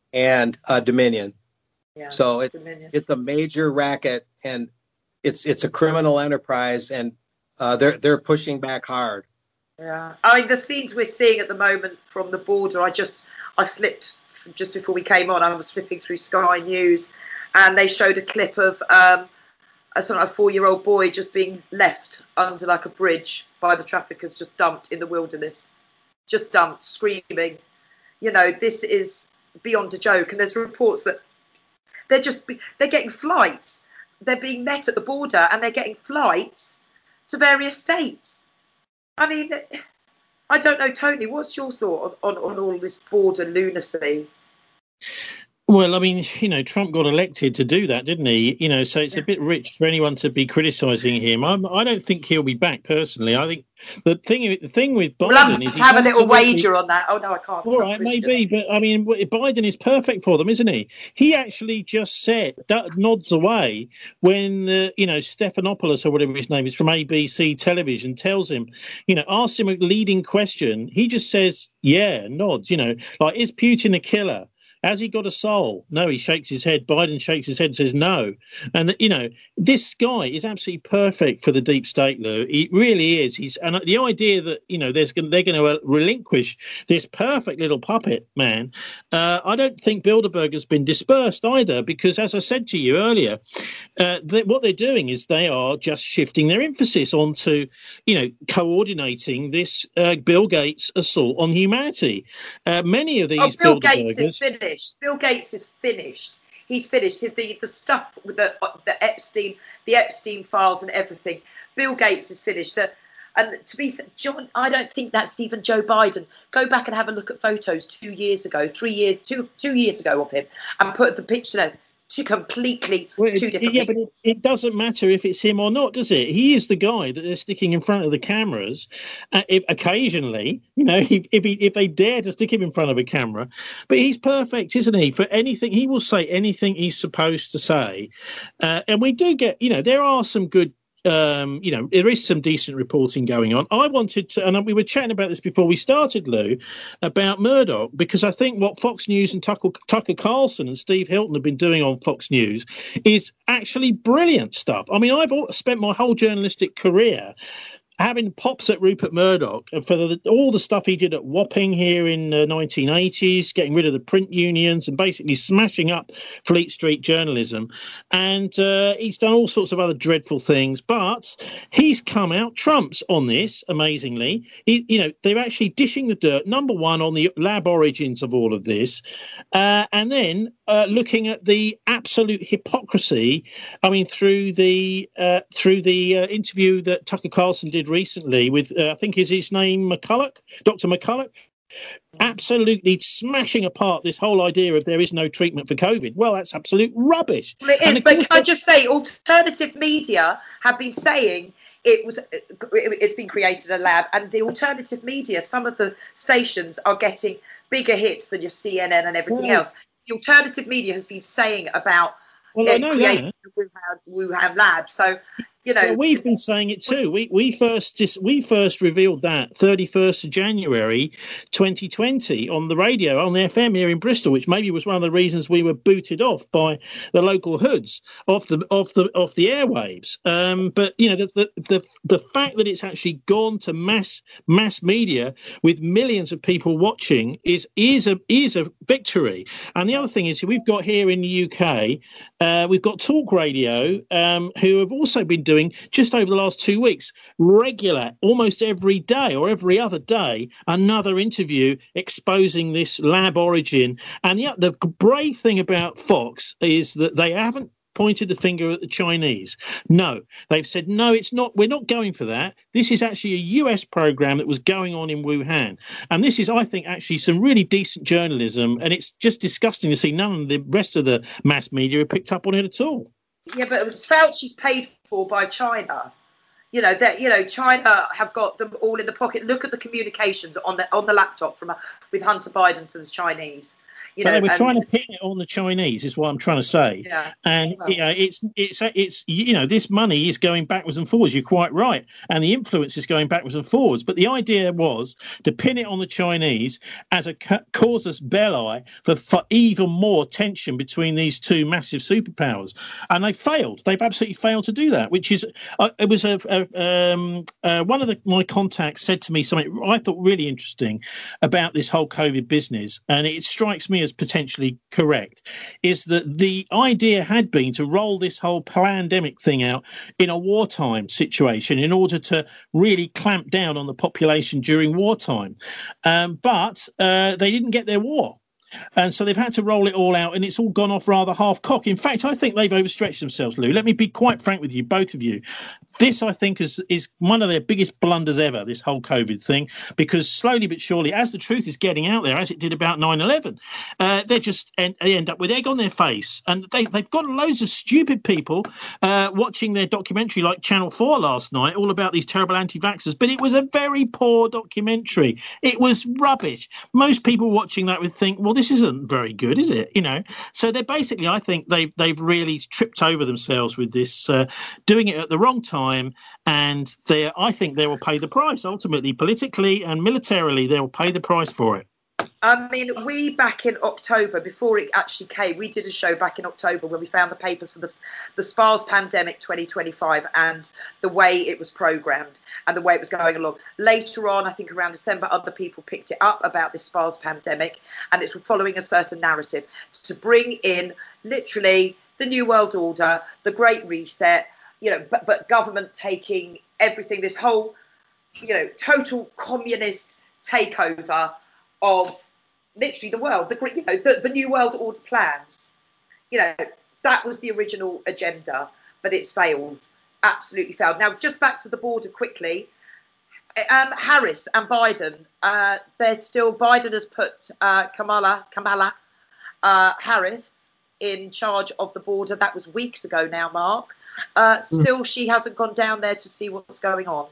and uh, Dominion. Yeah, so it's Dominion. It's a major racket, and it's it's a criminal enterprise, and uh, they're they're pushing back hard.
Yeah, I mean the scenes we're seeing at the moment from the border. I just I flipped just before we came on. I was flipping through Sky News, and they showed a clip of um, a sort of a four-year-old boy just being left under like a bridge by the traffickers, just dumped in the wilderness. Just dumped, screaming. You know, this is beyond a joke. And there's reports that they're just, they're getting flights. They're being met at the border and they're getting flights to various states. I mean, I don't know, Tony, what's your thought on, on, on all this border lunacy?
Well, I mean, you know, Trump got elected to do that, didn't he? You know, so it's yeah. a bit rich for anyone to be criticising him. I'm, I don't think he'll be back personally. I think the thing, the thing with Biden well,
is have a little wager on that. Oh no, I can't.
All right, maybe, but I mean, Biden is perfect for them, isn't he? He actually just said nods away when the, you know, Stephanopoulos or whatever his name is from A B C television tells him, you know, asks him a leading question. He just says, yeah, nods. You know, like, is Putin a killer? Has he got a soul? No, he shakes his head. Biden shakes his head and says no. And, you know, this guy is absolutely perfect for the deep state, Lou. He really is. He's and the idea that, you know, there's they're going to relinquish this perfect little puppet, man, uh, I don't think Bilderberg has been dispersed either, because, as I said to you earlier, uh, they, what they're doing is they are just shifting their emphasis onto, you know, coordinating this uh, Bill Gates assault on humanity. Uh, many of these
oh, Bill
Bilderbergers...
Gates is finished. Bill Gates is finished. He's finished. His the, the stuff with the the Epstein, the Epstein files and everything. Bill Gates is finished. The, and to be John, I don't think that's even Joe Biden. Go back and have a look at photos two years ago, three years, two two years ago of him, and put the picture there. Two completely
well,
two different
yeah, but it, it doesn't matter if it's him or not, does it? He is the guy that they're sticking in front of the cameras. Uh, if, occasionally, you know, if if, he, if they dare to stick him in front of a camera, but he's perfect, isn't he? For anything, he will say anything he's supposed to say, uh, and we do get, you know, there are some good. Um, you know, there is some decent reporting going on. I wanted to, and we were chatting about this before we started, Lou, about Murdoch, because I think what Fox News and Tucker, Tucker Carlson and Steve Hilton have been doing on Fox News is actually brilliant stuff. I mean, I've spent my whole journalistic career having pops at Rupert Murdoch for the, all the stuff he did at Wapping here in the nineteen eighties, getting rid of the print unions and basically smashing up Fleet Street journalism. And uh, he's done all sorts of other dreadful things, but he's come out trumps on this, amazingly. He, you know, they're actually dishing the dirt, number one, on the lab origins of all of this, uh, and then uh, looking at the absolute hypocrisy. I mean, through the uh, through the uh, interview that Tucker Carlson did recently with, uh, I think is his name, McCulloch, Doctor McCulloch, absolutely smashing apart this whole idea of there is no treatment for COVID. Well, that's absolute rubbish.
Well, it is, but can I just say, alternative media have been saying it was, it's been created a lab, and the alternative media, some of the stations are getting bigger hits than your C N N and everything
well,
else. The alternative media has been saying about
well,
uh,
I know
creating
that.
the Wuhan, Wuhan lab. So, you know,
well, we've been saying it too. We we first dis, we first revealed that thirty-first of January twenty twenty on the radio, on the F M here in Bristol, which maybe was one of the reasons we were booted off by the local hoods off the off the off the airwaves. Um, but you know, the, the the the fact that it's actually gone to mass mass media with millions of people watching is is a is a victory. And the other thing is, we've got here in the U K, uh, we've got Talk Radio, um, who have also been doing just over the last two weeks, regular, almost every day or every other day, another interview exposing this lab origin. And the, the brave thing about Fox is that they haven't pointed the finger at the Chinese. No, they've said, no, it's not. We're not going for that. This is actually a U S program that was going on in Wuhan. And this is, I think, actually some really decent journalism. And it's just disgusting to see none of the rest of the mass media have picked up on it at all.
Yeah, but Fauci's paid for by China. You know that. You know, China have got them all in the pocket. Look at the communications on the on the laptop from uh, with Hunter Biden to the Chinese. You know,
but they were
and,
trying to pin it on the Chinese, is what I'm trying to say.
Yeah,
and
well.
you know, it's it's it's you know, this money is going backwards and forwards. You're quite right, and the influence is going backwards and forwards. But the idea was to pin it on the Chinese as a ca- casus belli for, for even more tension between these two massive superpowers, and they failed. They've absolutely failed to do that. Which is, uh, it was a, a um, uh, one of the, my contacts said to me something I thought really interesting about this whole COVID business, and it strikes me as potentially correct, is that the idea had been to roll this whole pandemic thing out in a wartime situation in order to really clamp down on the population during wartime. Um, but uh, they didn't get their war. And so they've had to roll it all out, and it's all gone off rather half-cock. In fact, I think they've overstretched themselves, Lou. Let me be quite frank with you, both of you. This, I think, is, is one of their biggest blunders ever, this whole COVID thing, because slowly but surely, as the truth is getting out there, as it did about nine eleven, uh, they just end, they end up with egg on their face. And they, they've got loads of stupid people uh, watching their documentary like Channel four last night, all about these terrible anti-vaxxers. But it was a very poor documentary. It was rubbish. Most people watching that would think, well, this isn't very good, is it? You know, so they're basically, I think they've they've really tripped over themselves with this, uh, doing it at the wrong time, and they, I think they will pay the price ultimately, politically and militarily. They will pay the price for it.
I mean, we back in October, before it actually came, we did a show back in October when we found the papers for the, the SPARS Pandemic twenty twenty-five and the way it was programmed and the way it was going along. Later on, I think around December, other people picked it up about this SPARS pandemic, and it's following a certain narrative to bring in literally the New World Order, the Great Reset, you know, but, but government taking everything, this whole, you know, total communist takeover of literally the world, the you know the, the New World Order plans. You know, that was the original agenda, but it's failed, absolutely failed. Now, just back to the border quickly. Um, Harris and Biden, uh, there's still Biden has put uh, Kamala Kamala uh, Harris in charge of the border. That was weeks ago now, Mark. Uh, still, mm. she hasn't gone down there to see what's going on.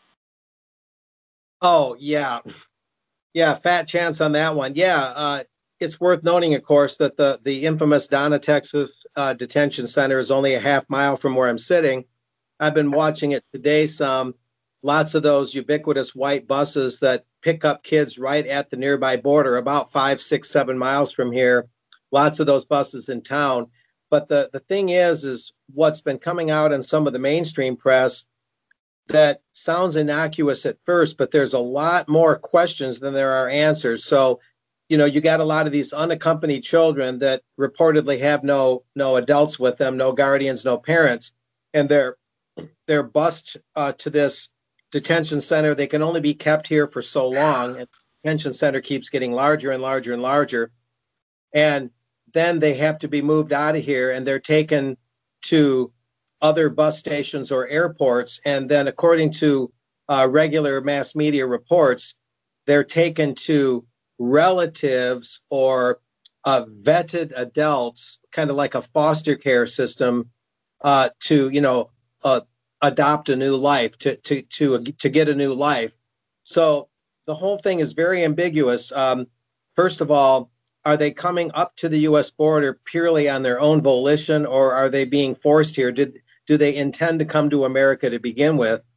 Oh yeah. Yeah, fat chance on that one. Yeah, uh, it's worth noting, of course, that the, the infamous Donna, Texas uh, detention center is only a half mile from where I'm sitting. I've been watching it today some. Lots of those ubiquitous white buses that pick up kids right at the nearby border, about five, six, seven miles from here. Lots of those buses in town. But the, the thing is, is what's been coming out in some of the mainstream press, that sounds innocuous at first, but there's a lot more questions than there are answers. So, you know, you got a lot of these unaccompanied children that reportedly have no no adults with them, no guardians, no parents, and they're they're bused uh, to this detention center. They can only be kept here for so long, and the detention center keeps getting larger and larger and larger. And then they have to be moved out of here, and they're taken to other bus stations or airports. And then, according to uh, regular mass media reports, they're taken to relatives or uh, vetted adults, kind of like a foster care system, uh, to, you know, uh, adopt a new life, to, to, to, to get a new life. So the whole thing is very ambiguous. Um, first of all, are they coming up to the U S border purely on their own volition, or are they being forced here? Did do they intend to come to America to begin with,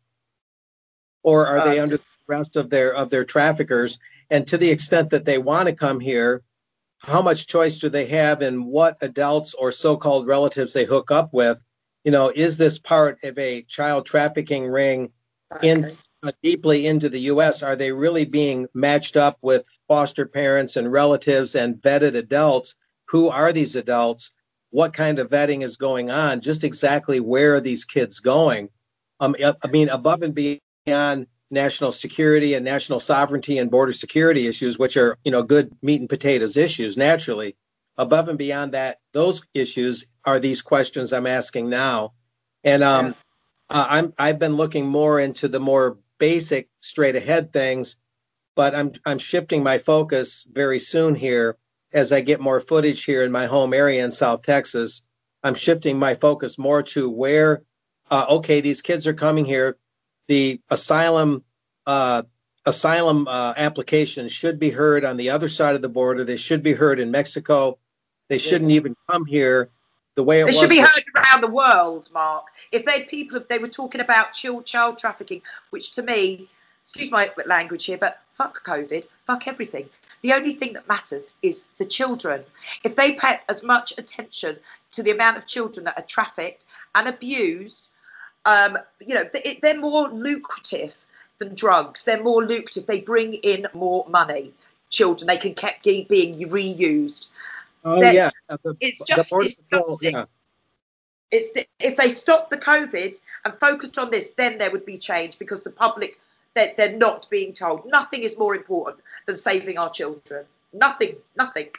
or are they uh, under the rest of their of their traffickers? And to the extent that they want to come here, how much choice do they have in what adults or so-called relatives they hook up with? You know, is this part of a child trafficking ring in uh, deeply into the U S? Are they really being matched up with foster parents and relatives and vetted adults? Who are these adults? What kind of vetting is going on? Just exactly where are these kids going? Um, I mean, above and beyond national security and national sovereignty and border security issues, which are, you know, good meat and potatoes issues, naturally. Above and beyond that, those issues are these questions I'm asking now. And um, yeah. uh, I'm, I've been looking more into the more basic straight ahead things, but I'm I'm shifting my focus very soon here as I get more footage here in my home area in South Texas. I'm shifting my focus more to where, uh, okay, these kids are coming here. The asylum uh, asylum uh, applications should be heard on the other side of the border. They should be heard in Mexico. They shouldn't even come here the way it
they
was.
They should be heard around the world, Mark. If they people, if they were talking about child child trafficking, which to me, excuse my language here, but fuck COVID, fuck everything. The only thing that matters is the children. If they pay as much attention to the amount of children that are trafficked and abused, um, you know, they're more lucrative than drugs. They're more lucrative. They bring in more money. Children, they can keep being reused.
Oh,
they're,
yeah. The,
it's just
the
disgusting.
Yeah.
It's the, if they stopped the COVID and focused on this, then there would be change, because the public, they're, they're not being told. Nothing is more important than saving our children. Nothing, nothing.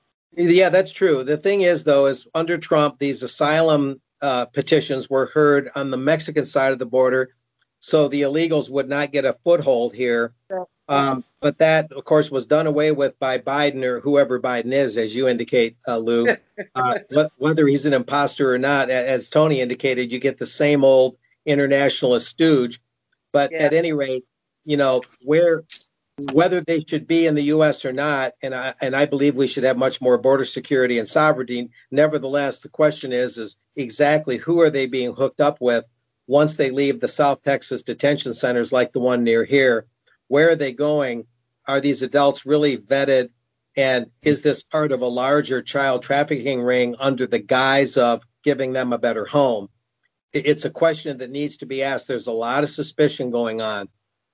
Yeah, that's true. The thing is, though, is under Trump, these asylum uh, petitions were heard on the Mexican side of the border, so the illegals would not get a foothold here. Um, but that, of course, was done away with by Biden, or whoever Biden is, as you indicate, uh, Lou. Uh, whether he's an imposter or not, as Tony indicated, you get the same old internationalist stooge. But yeah. At any rate, you know, where whether they should be in the U S or not, and I and I believe we should have much more border security and sovereignty. Nevertheless, the question is, is exactly who are they being hooked up with once they leave the South Texas detention centers like the one near here? Where are they going? Are these adults really vetted? And is this part of a larger child trafficking ring under the guise of giving them a better home? It's a question that needs to be asked. There's a lot of suspicion going on.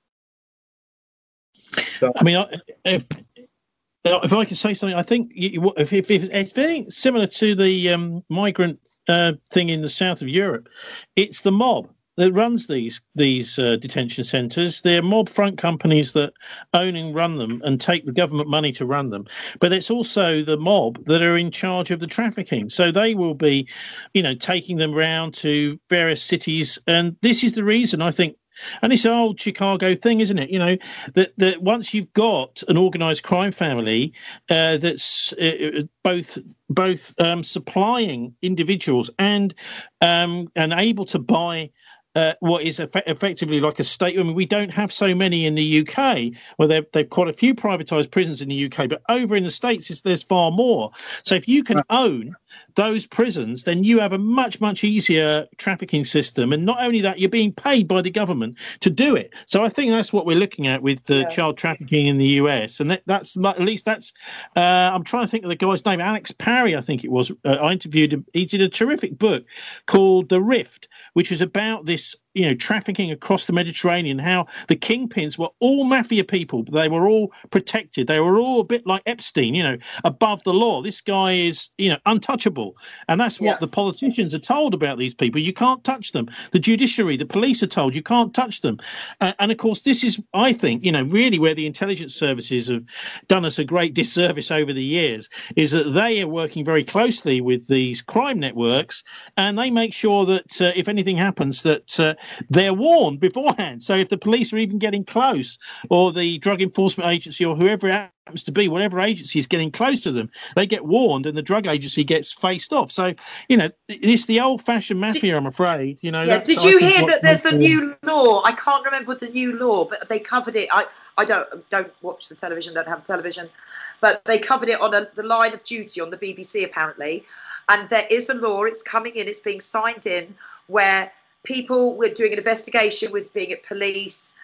So, I mean, if, if I could say something, I think if, if, if it's very similar to the um, migrant uh, thing in the south of Europe, it's the mob that runs these these uh, detention centres. They're mob front companies that own and run them and take the government money to run them. But it's also the mob that are in charge of the trafficking. So they will be, you know, taking them round to various cities. And this is the reason, I think, and it's an old Chicago thing, isn't it? You know, that, that once you've got an organised crime family uh, that's uh, both both um, supplying individuals and um, and able to buy Uh, what is eff- effectively like a state. I mean, we don't have so many in the U K. Well, they've, they've quite a few privatised prisons in the U K, but over in the States, it's, there's far more. So if you can own those prisons, then you have a much, much easier trafficking system. And not only that, you're being paid by the government to do it. So I think that's what we're looking at with the yeah. child trafficking in the U S. And that, that's at least that's, uh, I'm trying to think of the guy's name, Alex Parry, I think it was. Uh, I interviewed him. He did a terrific book called The Rift, which is about this you know, trafficking across the Mediterranean, how the kingpins were all mafia people. They were all protected. They were all a bit like Epstein, you know, above the law. This guy is, you know, untouchable. And that's what
Yeah.
the politicians are told about these people. You can't touch them. The judiciary, the police are told you can't touch them. Uh, and of course, this is, I think, you know, really where the intelligence services have done us a great disservice over the years, is that they are working very closely with these crime networks, and they make sure that uh, if anything happens, that uh, they're warned beforehand. So if the police are even getting close, or the Drug Enforcement Agency, or whoever it happens to be, whatever agency is getting close to them, they get warned, and the drug agency gets faced off. So, you know, it's the old-fashioned mafia, I'm afraid. You know.
Yeah.
That's,
Did
I
you
think,
hear
what
that there's a
makes it-
new law? I can't remember the new law, but they covered it. I, I don't don't watch the television, don't have television, but they covered it on a, the Line of Duty on the B B C apparently. And there is a law. It's coming in. It's being signed in, where people were doing an investigation with being at police,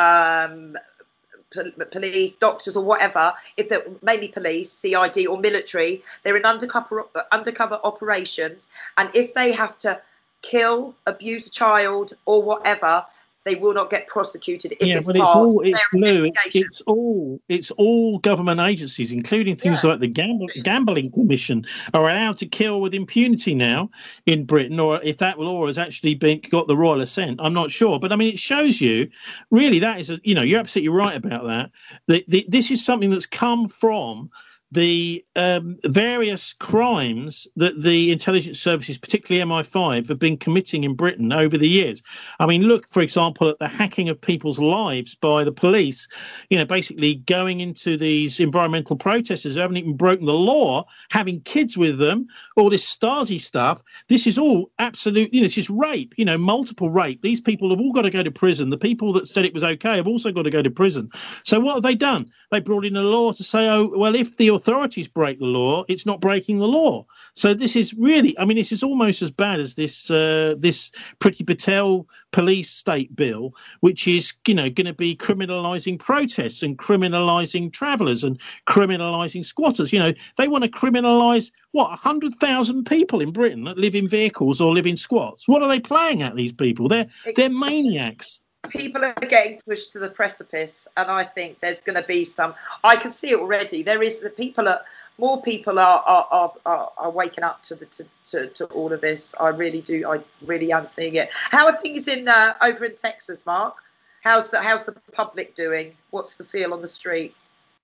um, pol- police, doctors, or whatever. If they're mainly police, C I D, or military, they're in undercover undercover operations, and if they have to kill, abuse a child, or whatever, they will not get prosecuted if
yeah,
it's
but it's
part
all
of
it's
their
Lou. It's,
investigation.
it's all it's all government agencies, including things
Yeah.
like the Gamble, Gambling Commission, are allowed to kill with impunity now in Britain. Or if that law has actually been got the royal assent, I'm not sure. But I mean, it shows you really that is a, you know, you're absolutely right about that. The, the, this is something that's come from the um, various crimes that the intelligence services, particularly M I five, have been committing in Britain over the years. I mean, look, for example, at the hacking of people's lives by the police, you know, basically going into these environmental protesters who haven't even broken the law, having kids with them, all this Stasi stuff. This is all absolute, you know, this is rape, you know, multiple rape. These people have all got to go to prison. The people that said it was okay have also got to go to prison. So what have they done? They brought in a law to say, oh, well, if the authorities break the law, it's not breaking the law. So this is really, I mean, this is almost as bad as this uh, this Priti Patel police state bill, which is, you know, going to be criminalising protests and criminalising travellers and criminalising squatters. You know, they want to criminalise, what, one hundred thousand people in Britain that live in vehicles or live in squats. What are they playing at, these people? They're, they're maniacs.
People are getting pushed to the precipice, and I think there's going to be some. I can see it already. There is the people are more people are are, are, are, are waking up to the to, to, to all of this. I really do. I really am seeing it. How are things in uh, over in Texas, Mark? How's the how's the public doing? What's the feel on the street?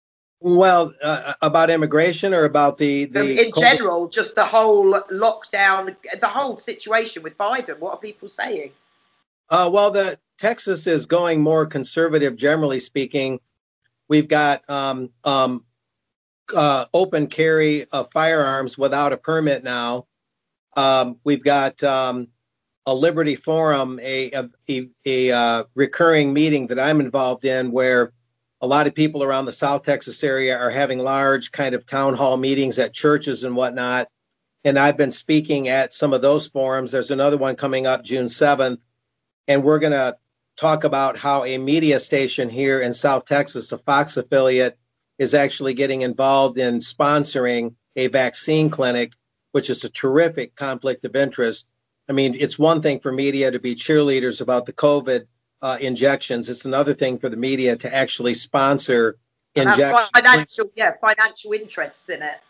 Well, uh, about immigration or about the the
Um, in
COVID?
general, just the whole lockdown, the whole situation with Biden. What are people saying?
Uh, well, the Texas is going more conservative, generally speaking. We've got um, um, uh, open carry of firearms without a permit now. Um, we've got um, a Liberty Forum, a, a, a, a uh, recurring meeting that I'm involved in, where a lot of people around the South Texas area are having large kind of town hall meetings at churches and whatnot. And I've been speaking at some of those forums. There's another one coming up June seventh. And we're going to talk about how a media station here in South Texas, a Fox affiliate, is actually getting involved in sponsoring a vaccine clinic, which is a terrific conflict of interest. I mean, it's one thing for media to be cheerleaders about the COVID uh, injections. It's another thing for the media to actually sponsor
And have
injections.
financial, yeah, financial interests in it.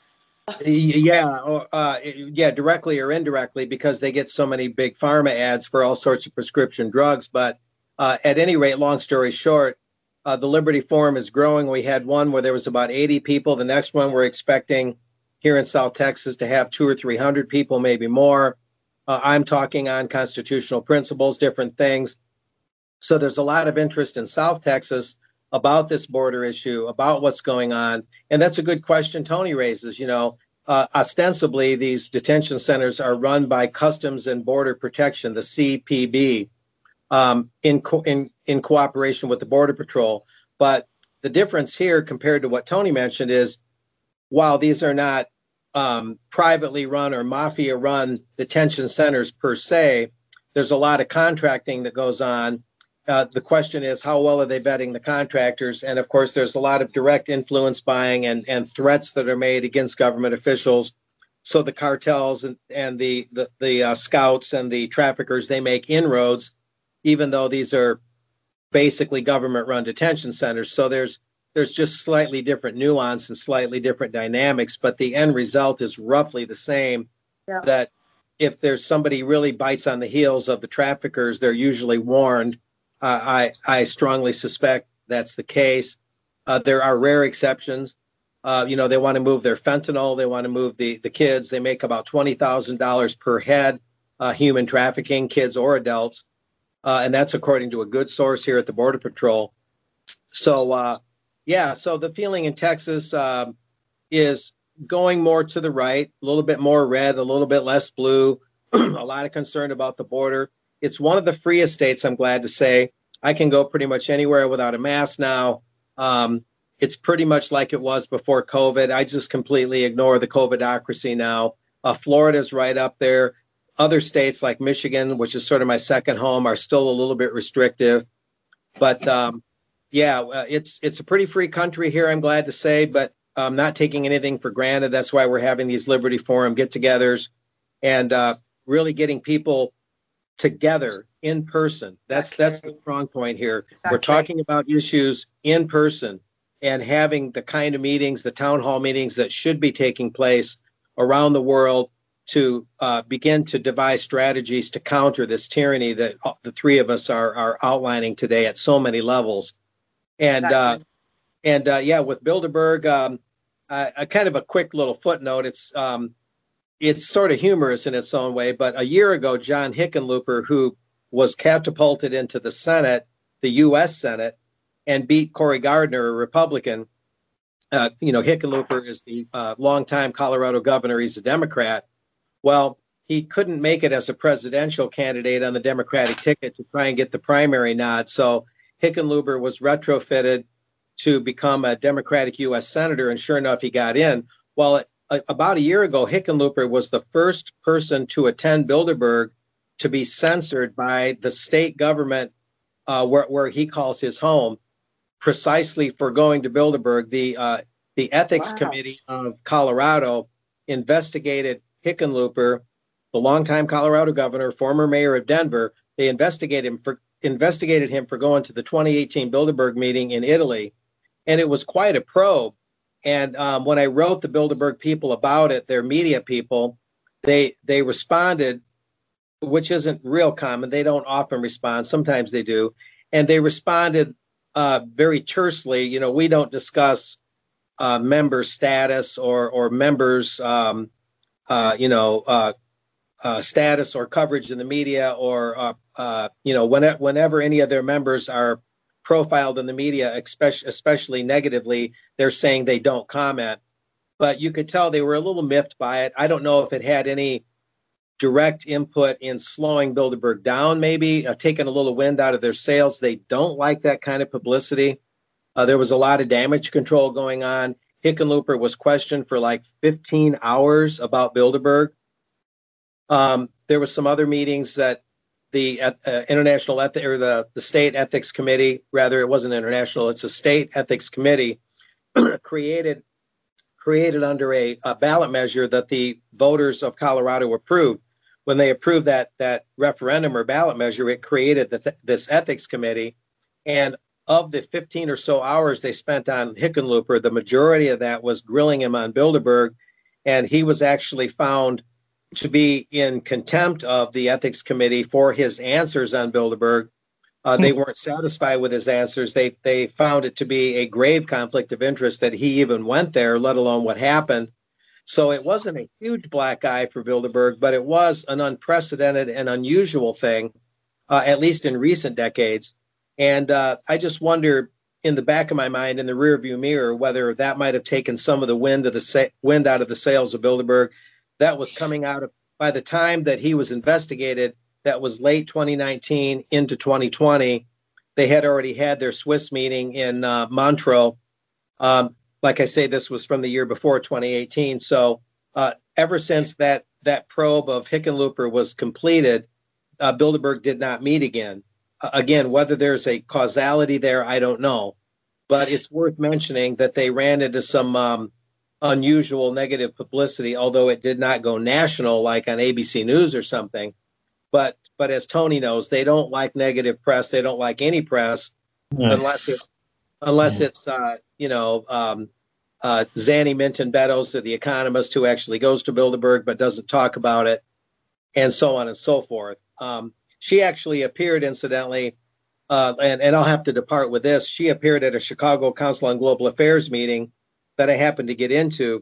Yeah, or, uh, yeah, directly or indirectly, because they get so many big pharma ads for all sorts of prescription drugs. But uh, at any rate, long story short, uh, the Liberty Forum is growing. We had one where there was about eighty people. The next one we're expecting here in South Texas to have two or three hundred people, maybe more. Uh, I'm talking on constitutional principles, different things. So there's a lot of interest in South Texas about this border issue, about what's going on. And that's a good question Tony raises. You know, uh, ostensibly, these detention centers are run by Customs and Border Protection, the C P B, um, in, co- in, in cooperation with the Border Patrol. But the difference here compared to what Tony mentioned is, while these are not um, privately run or mafia run detention centers per se, there's a lot of contracting that goes on. Uh, the question is, how well are they vetting the contractors? And of course, there's a lot of direct influence buying and, and threats that are made against government officials. So the cartels and, and the, the, the uh, scouts and the traffickers, they make inroads even though these are basically government-run detention centers. So there's there's just slightly different nuance and slightly different dynamics, but the end result is roughly the same. Yeah. That if there's somebody really bites on the heels of the traffickers, they're usually warned. Uh, I I strongly suspect that's the case. Uh, there are rare exceptions. Uh, you know, they want to move their fentanyl. They want to move the the kids. They make about twenty thousand dollars per head, uh, human trafficking, kids or adults. Uh, and that's according to a good source here at the Border Patrol. So, uh, yeah, so the feeling in Texas uh, is going more to the right, a little bit more red, a little bit less blue, a lot of concern about the border. It's one of the freest states, I'm glad to say. I can go pretty much anywhere without a mask now. Um, it's pretty much like it was before COVID. I just completely ignore the COVIDocracy now. Uh, Florida's right up there. Other states like Michigan, which is sort of my second home, are still a little bit restrictive. But um, yeah, uh, it's it's a pretty free country here, I'm glad to say, but I'm not taking anything for granted. That's why we're having these Liberty Forum get-togethers and uh, really getting people together in person. That's that's the strong point here. Exactly. We're talking about issues in person and having the kind of meetings, the town hall meetings that should be taking place around the world to uh, begin to devise strategies to counter this tyranny that the three of us are are outlining today at so many levels. And exactly. uh, and uh, yeah, with Bilderberg, um, uh, a kind of a quick little footnote. It's um, it's sort of humorous in its own way. But a year ago, John Hickenlooper, who was catapulted into the Senate, the U S Senate, and beat Cory Gardner, a Republican. Uh, you know, Hickenlooper is the uh, longtime Colorado governor. He's a Democrat. Well, he couldn't make it as a presidential candidate on the Democratic ticket to try and get the primary nod. So Hickenlooper was retrofitted to become a Democratic U S senator, and sure enough, he got in. Well, a, about a year ago, Hickenlooper was the first person to attend Bilderberg to be censored by the state government uh, where, where he calls his home, precisely for going to Bilderberg. The, uh, the Ethics wow. Committee of Colorado investigated Hickenlooper, the longtime Colorado governor, former mayor of Denver. They investigated him for investigated him for going to the twenty eighteen Bilderberg meeting in Italy, and it was quite a probe. And um, when I wrote the Bilderberg people about it, their media people, they they responded, which isn't real common. They don't often respond. Sometimes they do, and they responded uh, very tersely. You know, we don't discuss uh, member status or or members. Um, Uh, you know, uh, uh, status or coverage in the media, or uh, uh, you know, when, whenever any of their members are profiled in the media, especially, especially negatively, they're saying they don't comment. But you could tell they were a little miffed by it. I don't know if it had any direct input in slowing Bilderberg down, maybe uh, taking a little wind out of their sails. They don't like that kind of publicity. Uh, there was a lot of damage control going on. Hickenlooper was questioned for like fifteen hours about Bilderberg. Um, there was some other meetings that the uh, international eth- or the, the state ethics committee, rather it wasn't international, it's a state ethics committee created created under a, a ballot measure that the voters of Colorado approved. When they approved that that referendum or ballot measure, it created the, this ethics committee, and of the fifteen or so hours they spent on Hickenlooper, the majority of that was grilling him on Bilderberg, and he was actually found to be in contempt of the ethics committee for his answers on Bilderberg. Uh, they weren't satisfied with his answers. They they found it to be a grave conflict of interest that he even went there, let alone what happened. So it wasn't a huge black eye for Bilderberg, but it was an unprecedented and unusual thing, uh, at least in recent decades. And uh, I just wonder, in the back of my mind, in the rearview mirror, whether that might have taken some of the wind of the sa- wind out of the sails of Bilderberg. That was coming out of, by the time that he was investigated, that was late twenty nineteen into twenty twenty. They had already had their Swiss meeting in uh, Montreux. Um, like I say, this was from the year before twenty eighteen. So uh, ever since that that probe of Hickenlooper was completed, uh, Bilderberg did not meet again. Again, whether there's a causality there, I don't know. But it's worth mentioning that they ran into some um, unusual negative publicity, although it did not go national like on A B C News or something. But but as Tony knows, they don't like negative press. They don't like any press
No.
unless it's unless
Yeah.
it's uh, you know um, uh, Zanny Minton Beddoes, the economist who actually goes to Bilderberg but doesn't talk about it, and so on and so forth. Um, she actually appeared, incidentally, uh, and, and I'll have to depart with this. She appeared at a Chicago Council on Global Affairs meeting that I happened to get into.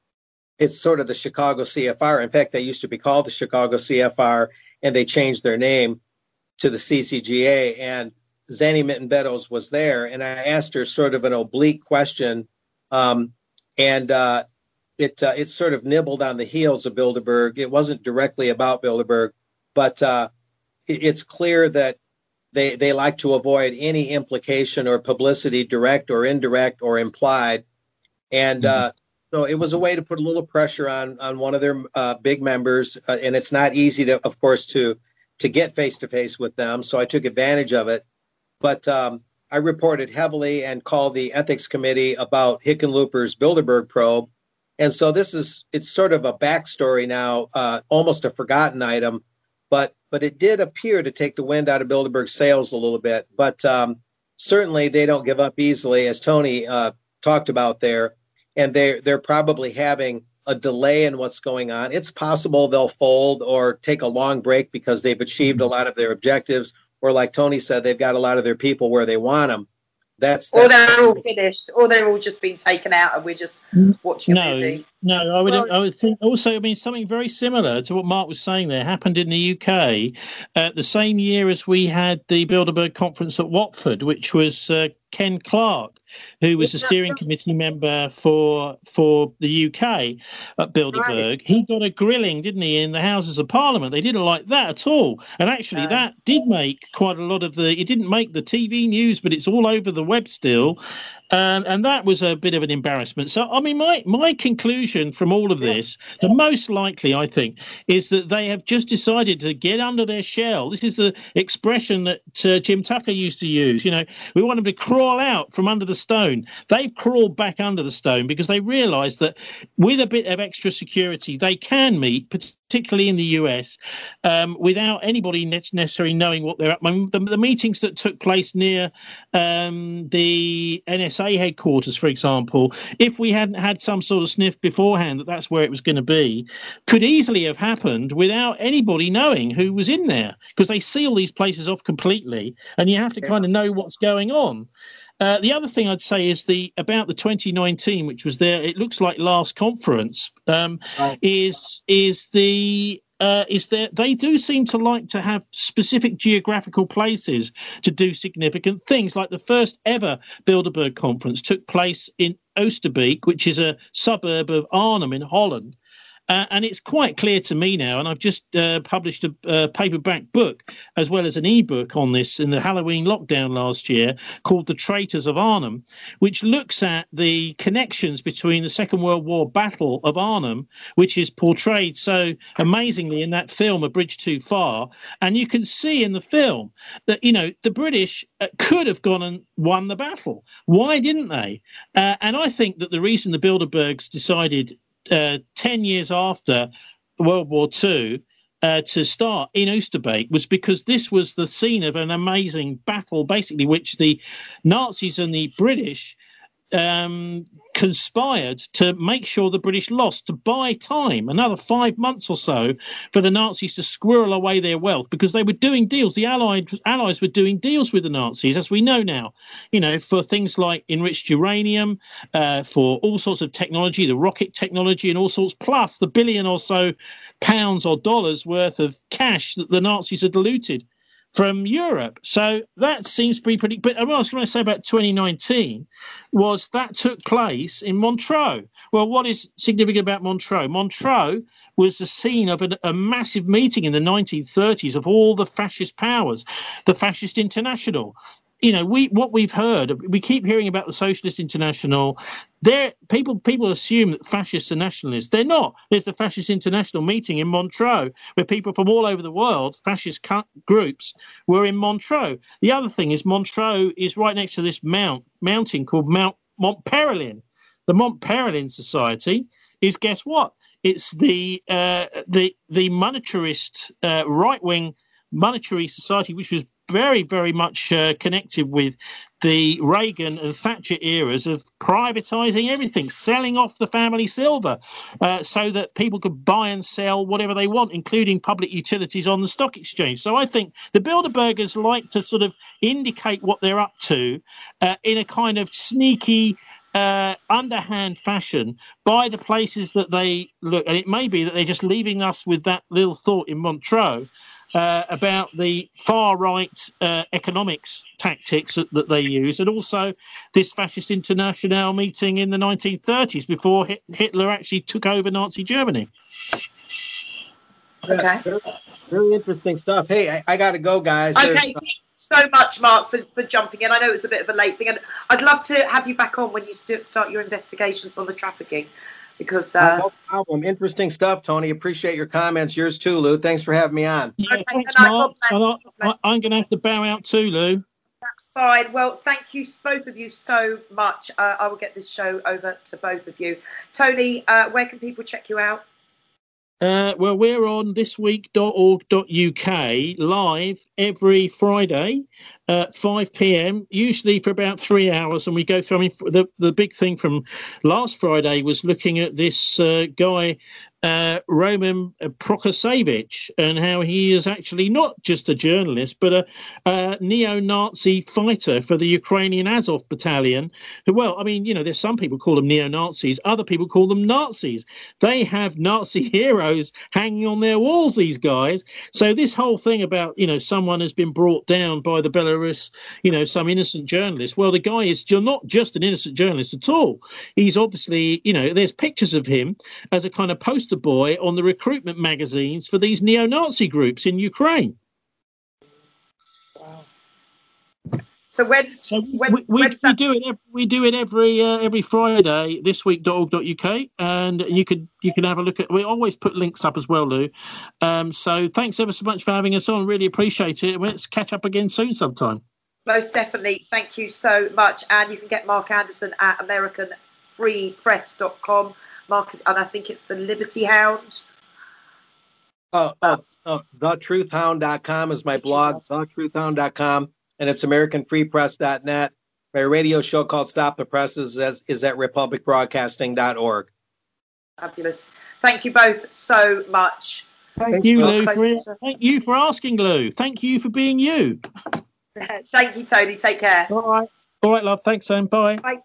It's sort of the Chicago C F R. In fact, they used to be called the Chicago C F R, and they changed their name to the C C G A. And Zanny Minton Beddoes was there, and I asked her sort of an oblique question, um, and uh, it uh, it sort of nibbled on the heels of Bilderberg. It wasn't directly about Bilderberg, but uh, it, it's clear that they they like to avoid any implication or publicity, direct or indirect or implied, and uh, so it was a way to put a little pressure on on one of their uh, big members, uh, and it's not easy to, of course, to to get face to face with them. So I took advantage of it. But um, I reported heavily and called the ethics committee about Hickenlooper's Bilderberg probe. And so this is, it's sort of a backstory now, uh, almost a forgotten item, but but it did appear to take the wind out of Bilderberg's sails a little bit. But um, certainly they don't give up easily, as Tony uh, talked about there. And they're, they're probably having a delay in what's going on. It's possible they'll fold or take a long break because they've achieved a lot of their objectives. Or like Tony said, they've got a lot of their people where they want them. That's, that's
or they're all finished, or they're all just been taken out, and we're just watching a
no,
movie.
No, I would.
Well,
I would think also. I mean, something very similar to what Mark was saying there happened in the U K uh, the same year as we had the Bilderberg conference at Watford, which was uh, Ken Clarke, who was the steering committee member for for the U K at Bilderberg.
Right.
He got a grilling, didn't he, in the Houses of Parliament? They didn't like that at all. And actually,
No.
that did make quite a lot of the. It didn't make the T V news, but it's all over the web still. And, and that was a bit of an embarrassment. So, I mean, my, my conclusion from all of this, the most likely, I think, is that they have just decided to get under their shell. This is the expression that uh, Jim Tucker used to use. You know, we want them to crawl out from under the stone. They've crawled back under the stone because they realise that with a bit of extra security, they can meet, particularly in the U S, um, without anybody necessarily knowing what they're up. I mean, the, the meetings that took place near um, the N S A headquarters, for example, if we hadn't had some sort of sniff beforehand that that's where it was going to be, could easily have happened without anybody knowing who was in there, because they seal these places off completely, and you have to kind of know what's going on. Uh, the other thing I'd say is the about the twenty nineteen, which was there, it looks like last conference, um,
Right.
is is the uh, is that they do seem to like to have specific geographical places to do significant things. Like the first ever Bilderberg conference took place in Oosterbeek, which is a suburb of Arnhem in Holland. Uh, and it's quite clear to me now, and I've just uh, published a uh, paperback book as well as an ebook on this in the Halloween lockdown last year called The Traitors of Arnhem, which looks at the connections between the Second World War Battle of Arnhem, which is portrayed so amazingly in that film, A Bridge Too Far. And you can see in the film that, you know, the British uh, could have gone and won the battle. Why didn't they? Uh, and I think that the reason the Bilderbergs decided Uh, ten years after World War Two uh, to start in Oosterbeek was because this was the scene of an amazing battle, basically, which the Nazis and the British um, conspired to make sure the British lost, to buy time, another five months or so, for the Nazis to squirrel away their wealth, because they were doing deals. The Allied Allies were doing deals with the Nazis, as we know now, you know, for things like enriched uranium, uh, for all sorts of technology, the rocket technology and all sorts, plus the billion or so pounds or dollars worth of cash that the Nazis had looted from Europe. So that seems to be pretty. But what I was going to say about twenty nineteen was that took place in Montreux. Well, what is significant about Montreux? Montreux was the scene of a, a massive meeting in the nineteen thirties of all the fascist powers, the Fascist International. You know, we what we've heard, we keep hearing about the Socialist International. There, people people assume that fascists are nationalists. They're not. There's the Fascist International meeting in Montreux, where people from all over the world, fascist groups, were in Montreux. The other thing is Montreux is right next to this mount mountain called Mount Montpérolin. The Montpérolin Society is, guess what? it's the uh, the the monetarist uh, right wing monetary society, which was very, very much uh, connected with the Reagan and Thatcher eras of privatising everything, selling off the family silver uh, so that people could buy and sell whatever they want, including public utilities on the stock exchange. So I think the Bilderbergers like to sort of indicate what they're up to uh, in a kind of sneaky, Uh, underhand fashion by the places that they look. And it may be that they're just leaving us with that little thought in Montreux uh, about the far-right uh, economics tactics that, that they use, and also this Fascist International meeting in the nineteen thirties before Hitler actually took over Nazi Germany.
Okay.
Very, very interesting stuff. Hey, I, I got to go, guys.
Okay.
There's,
So much, Mark, for, for jumping in. I know it was a bit of a late thing, and I'd love to have you back on when you st- start your investigations on the trafficking, because uh,
no problem. Interesting stuff, Tony. Appreciate your comments. Yours too, Lou. Thanks for having me on.
Yeah,
okay,
thanks,
and I-
Mark.
God bless, God bless.
I, I'm going to have to bow out too, Lou.
That's fine. Well, thank you, both of you, so much. Uh, I will get this show over to both of you. Tony, uh, where can people check you out?
Uh, well, we're on this week dot org dot U K live every Friday at five p.m, usually for about three hours. And we go through, I mean, the, the big thing from last Friday was looking at this uh, guy, uh, Roman Protasevich, and how he is actually not just a journalist, but a, a neo-Nazi fighter for the Ukrainian Azov battalion. Who, well, I mean, you know, there's some people call them neo-Nazis, other people call them Nazis. They have Nazi heroes hanging on their walls, these guys. So this whole thing about, you know, someone has been brought down by the Belarus, you know, some innocent journalist. Well, the guy is not just an innocent journalist at all. He's obviously, you know, there's pictures of him as a kind of poster boy on the recruitment magazines for these neo-Nazi groups in Ukraine.
Wow. So when,
so
when,
we, we,
when's
we
that?
do it every, we do it every uh, every Friday, this week dot org dot U K, and you could you can have a look at, we always put links up as well, Lou. Um, so thanks ever so much for having us on, really appreciate it. Let's catch up again soon sometime.
Most definitely. Thank you so much. And you can get Mark Anderson at American Free Press dot com. Mark, and I think it's the Liberty Hound.
Oh, uh, uh, the truth hound dot com is my blog, the truth hound dot com, and it's American Free Press dot net. My radio show called Stop the Press is, is at Republic Broadcasting dot org.
Fabulous. Thank you both so much.
Thank
Thanks,
you,
Lou.
Lou. For, thank you for asking, Lou. Thank you for being you.
Thank you, Tony. Take care.
All right. All right, love. Thanks, Sam. Bye.
Bye.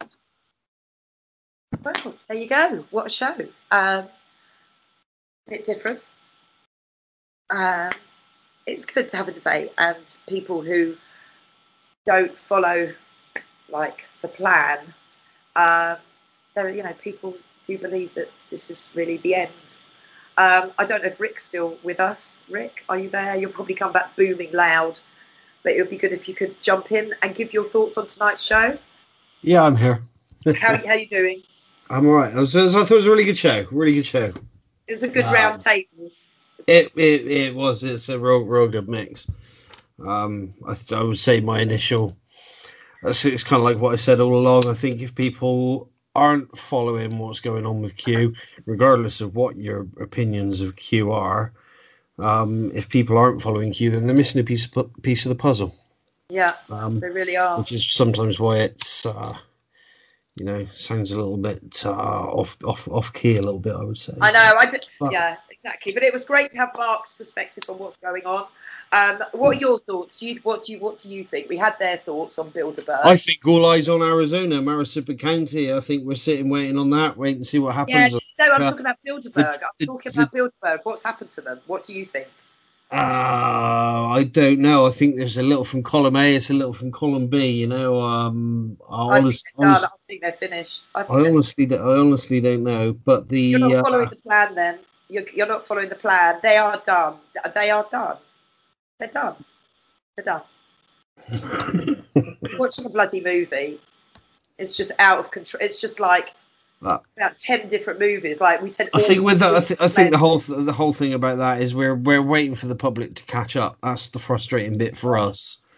Well, there you go. What a show. Um, a bit different. Um, it's good to have a debate, and people who don't follow like the plan. Um, there, you know, people do believe that this is really the end. Um, I don't know if Rick's still with us. Rick, are you there? You'll probably come back booming loud, but it would be good if you could jump in and give your thoughts on tonight's show.
Yeah, I'm here.
How how you doing?
I'm all right. I, was, I thought it was a really good show. Really good show.
It was a good
Um,
round table.
It it it was. It's a real real good mix. Um, I, I would say my initial. It's, it's kind of like what I said all along. I think if people aren't following what's going on with Q, regardless of what your opinions of Q are, um, if people aren't following Q, then they're missing a piece of pu- piece of the puzzle.
Yeah,
Um,
they really are.
which is sometimes why it's uh, you know, sounds a little bit uh, off off off key a little bit, I would say.
I know. I did,
But-
yeah, exactly. But it was great to have Mark's perspective on what's going on. Um, what are your thoughts? Do you, what do you what do you think? We had their thoughts on Bilderberg.
I think all eyes on Arizona, Maricopa County. I think we're sitting waiting on that, waiting to see what happens.
yeah, just, no, I'm
Uh,
talking about Bilderberg.
the-
I'm
the-
talking about Bilderberg. What's happened to them? What do you think?
Uh, I don't know. I think there's a little from column A, it's a little from column B. You know, um, I,
I,
honest,
think they're done.
honest,
I think they're finished. I, think
I
they're-
honestly, don't- I honestly don't know. But the
you're not
uh,
following the plan. Then you're, you're not following the plan. They are done. They are done. They're done. They're done. Watching a bloody movie, it's just out of control. It's just like
Uh,
about ten different movies. Like we tend.
I think with that, I, th- I think the whole th- the whole thing about that is we're we're waiting for the public to catch up. That's the frustrating bit for us.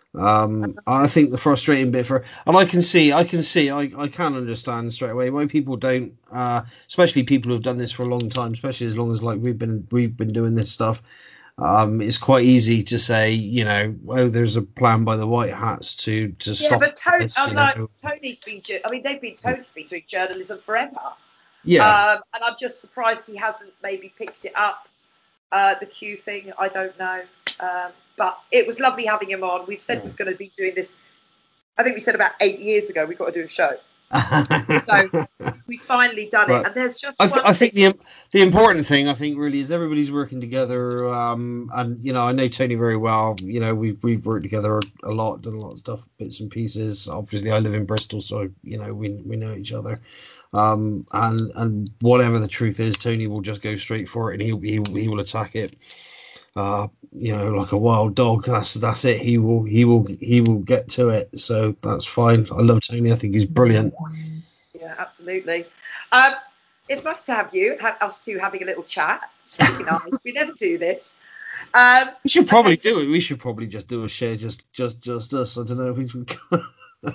Um, I think the frustrating bit for, and I can see, I can see, I, I can understand straight away why people don't, uh, especially people who've done this for a long time, especially as long as like we've been we've been doing this stuff. Um, it's quite easy to say, you know, oh, there's a plan by the White Hats to to
Yeah,
stop.
but Tony,
this, you
unlike
know.
Tony's been, do- I mean, they've been Tony's been doing journalism forever.
Yeah,
Um, and I'm just surprised he hasn't maybe picked it up. Uh, the Q thing, I don't know. Um, but it was lovely having him on. We've said we're going to be doing this. I think we said about eight years ago we've got to do a show. So we've finally done
But
it. And there's just
I, th-
one
I think
thing.
the the important thing I think really is everybody's working together. Um, and you know, I know Tony very well. You know, we've we've worked together a lot, done a lot of stuff, bits and pieces. Obviously, I live in Bristol, so you know we we know each other. Um, and and whatever the truth is, Tony will just go straight for it, and he he he will attack it. Uh, you know, like a wild dog. That's that's it. He will he will he will get to it. So that's fine. I love Tony. I think he's brilliant.
Yeah, absolutely. Um, it's nice to have you, have us two having a little chat. It's really nice. We never do this. Um,
We should probably
okay.
do it. We should probably just do a share, just just just us. I don't know if we should.
Well,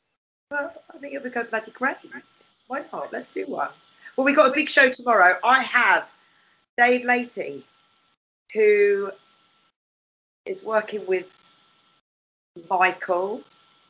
I think it would go bloody great. Why not? Let's do one. Well, we've got a big show tomorrow. I have Dave Latey, who is working with Michael.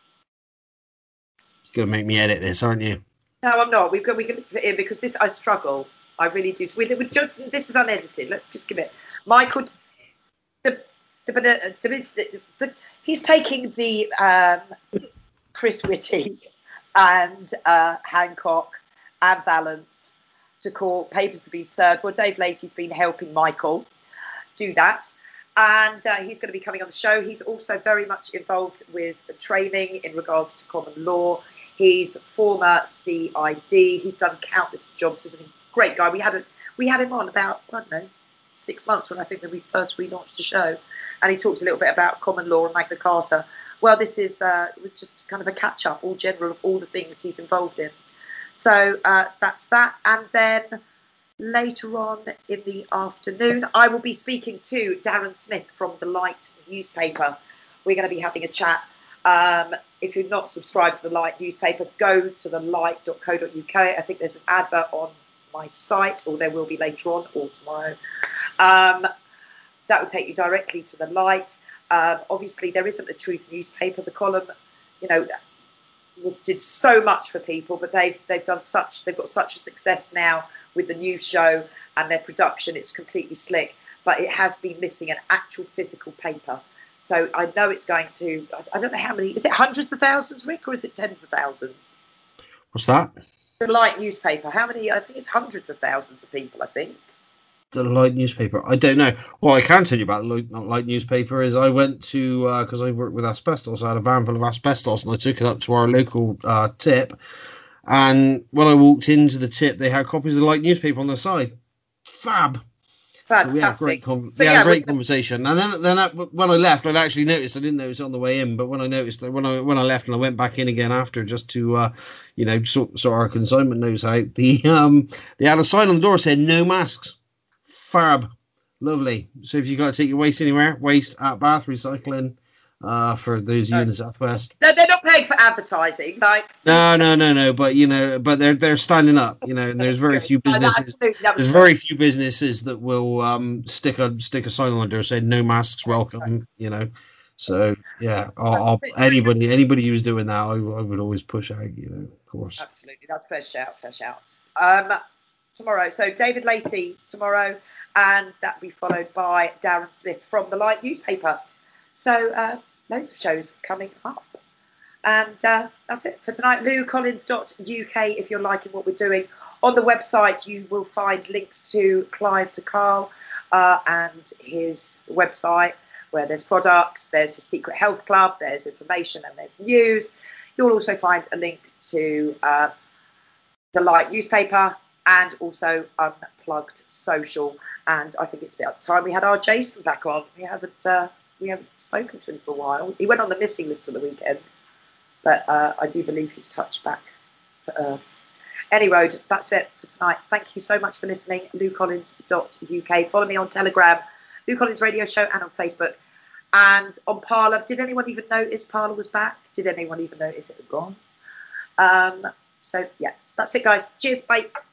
You're gonna make me edit this, aren't you?
No, I'm not. We've got we can put it in because this I struggle. I really do. So we, we just this is unedited. Let's just give it. Michael, the the, the, the, the he's taking the um, Chris Whitty and uh, Hancock and Balance to court. Papers have been served. Well, Dave Latey's been helping Michael do that. And uh, he's going to be coming on the show. He's also very much involved with the training in regards to common law. He's former C I D. He's done countless jobs. He's a great guy. We had a, we had him on about, I don't know, six months when I think when we first relaunched the show. And he talked a little bit about common law and Magna Carta. Well, this is uh, it was just kind of a catch-up, all general of all the things he's involved in. So uh, that's that. And then later on in the afternoon, I will be speaking to Darren Smith from The Light newspaper. We're going to be having a chat. Um, if you're not subscribed to The Light newspaper, go to the light dot co dot uk. I think there's an advert on my site, or there will be later on, or tomorrow. Um, that will take you directly to The Light. Um, obviously, there isn't a Truth newspaper. The column, you know, did so much for people, but they've they've done such they've got such a success now with the news show and their production. It's completely slick, but it has been missing an actual physical paper. So I know it's going to, I don't know how many, is it hundreds of thousands, Rick, or is it tens of thousands?
What's that?
The Light newspaper, how many? I think it's hundreds of thousands of people, I think.
The Light newspaper. I don't know. What I can tell you about the Light, Light newspaper is I went to, because uh, I work with asbestos, I had a van full of asbestos and I took it up to our local uh, tip. And when I walked into the tip, they had copies of the Light newspaper on the side. Fab.
Fantastic.
So we had a great, con-
so,
we had
yeah,
a great
the-
conversation. And then, then I, when I left, I actually noticed, I didn't notice it on the way in, but when I noticed that when I when I left and I went back in again after just to, uh, you know, sort, sort our consignment notes out, the um, they had a sign on the door saying no masks. Fab. Lovely. So if you got to take your waste anywhere, waste at Bath Recycling. Uh, for those of you in the southwest.
No, they're not paying for advertising. Like
No, no, no, no. But you know, but they're they're standing up. You know, and there's very few
No, that
businesses.
absolutely- that was
There's very few businesses that will um stick a stick a sign on the door saying no masks welcome. You know, so yeah, I'll, I'll, anybody anybody who's doing that, I, I would always push out. You know, of course.
Absolutely, that's fair shout, fair shouts. Um, tomorrow, so David Latey tomorrow, and that will be followed by Darren Smith from The Light newspaper. So uh, loads of shows coming up. And uh, that's it for tonight. lou collins dot U K if you're liking what we're doing. On the website, you will find links to Clive de Carl uh, and his website, where there's products, there's a secret health club, there's information, and there's news. You'll also find a link to uh, the Light newspaper and also Unplugged Social. And I think it's about time we had our Jason back on. We haven't uh, we haven't spoken to him for a while. He went on the missing list on the weekend, but uh, I do believe he's touched back to earth. Anyway, that's it for tonight. Thank you so much for listening. lou collins dot U K. Follow me on Telegram, Lou Collins Radio Show, and on Facebook. And on Parler, did anyone even notice Parler was back? Did anyone even notice it had gone? Um, so, yeah, that's it, guys. Cheers, bye.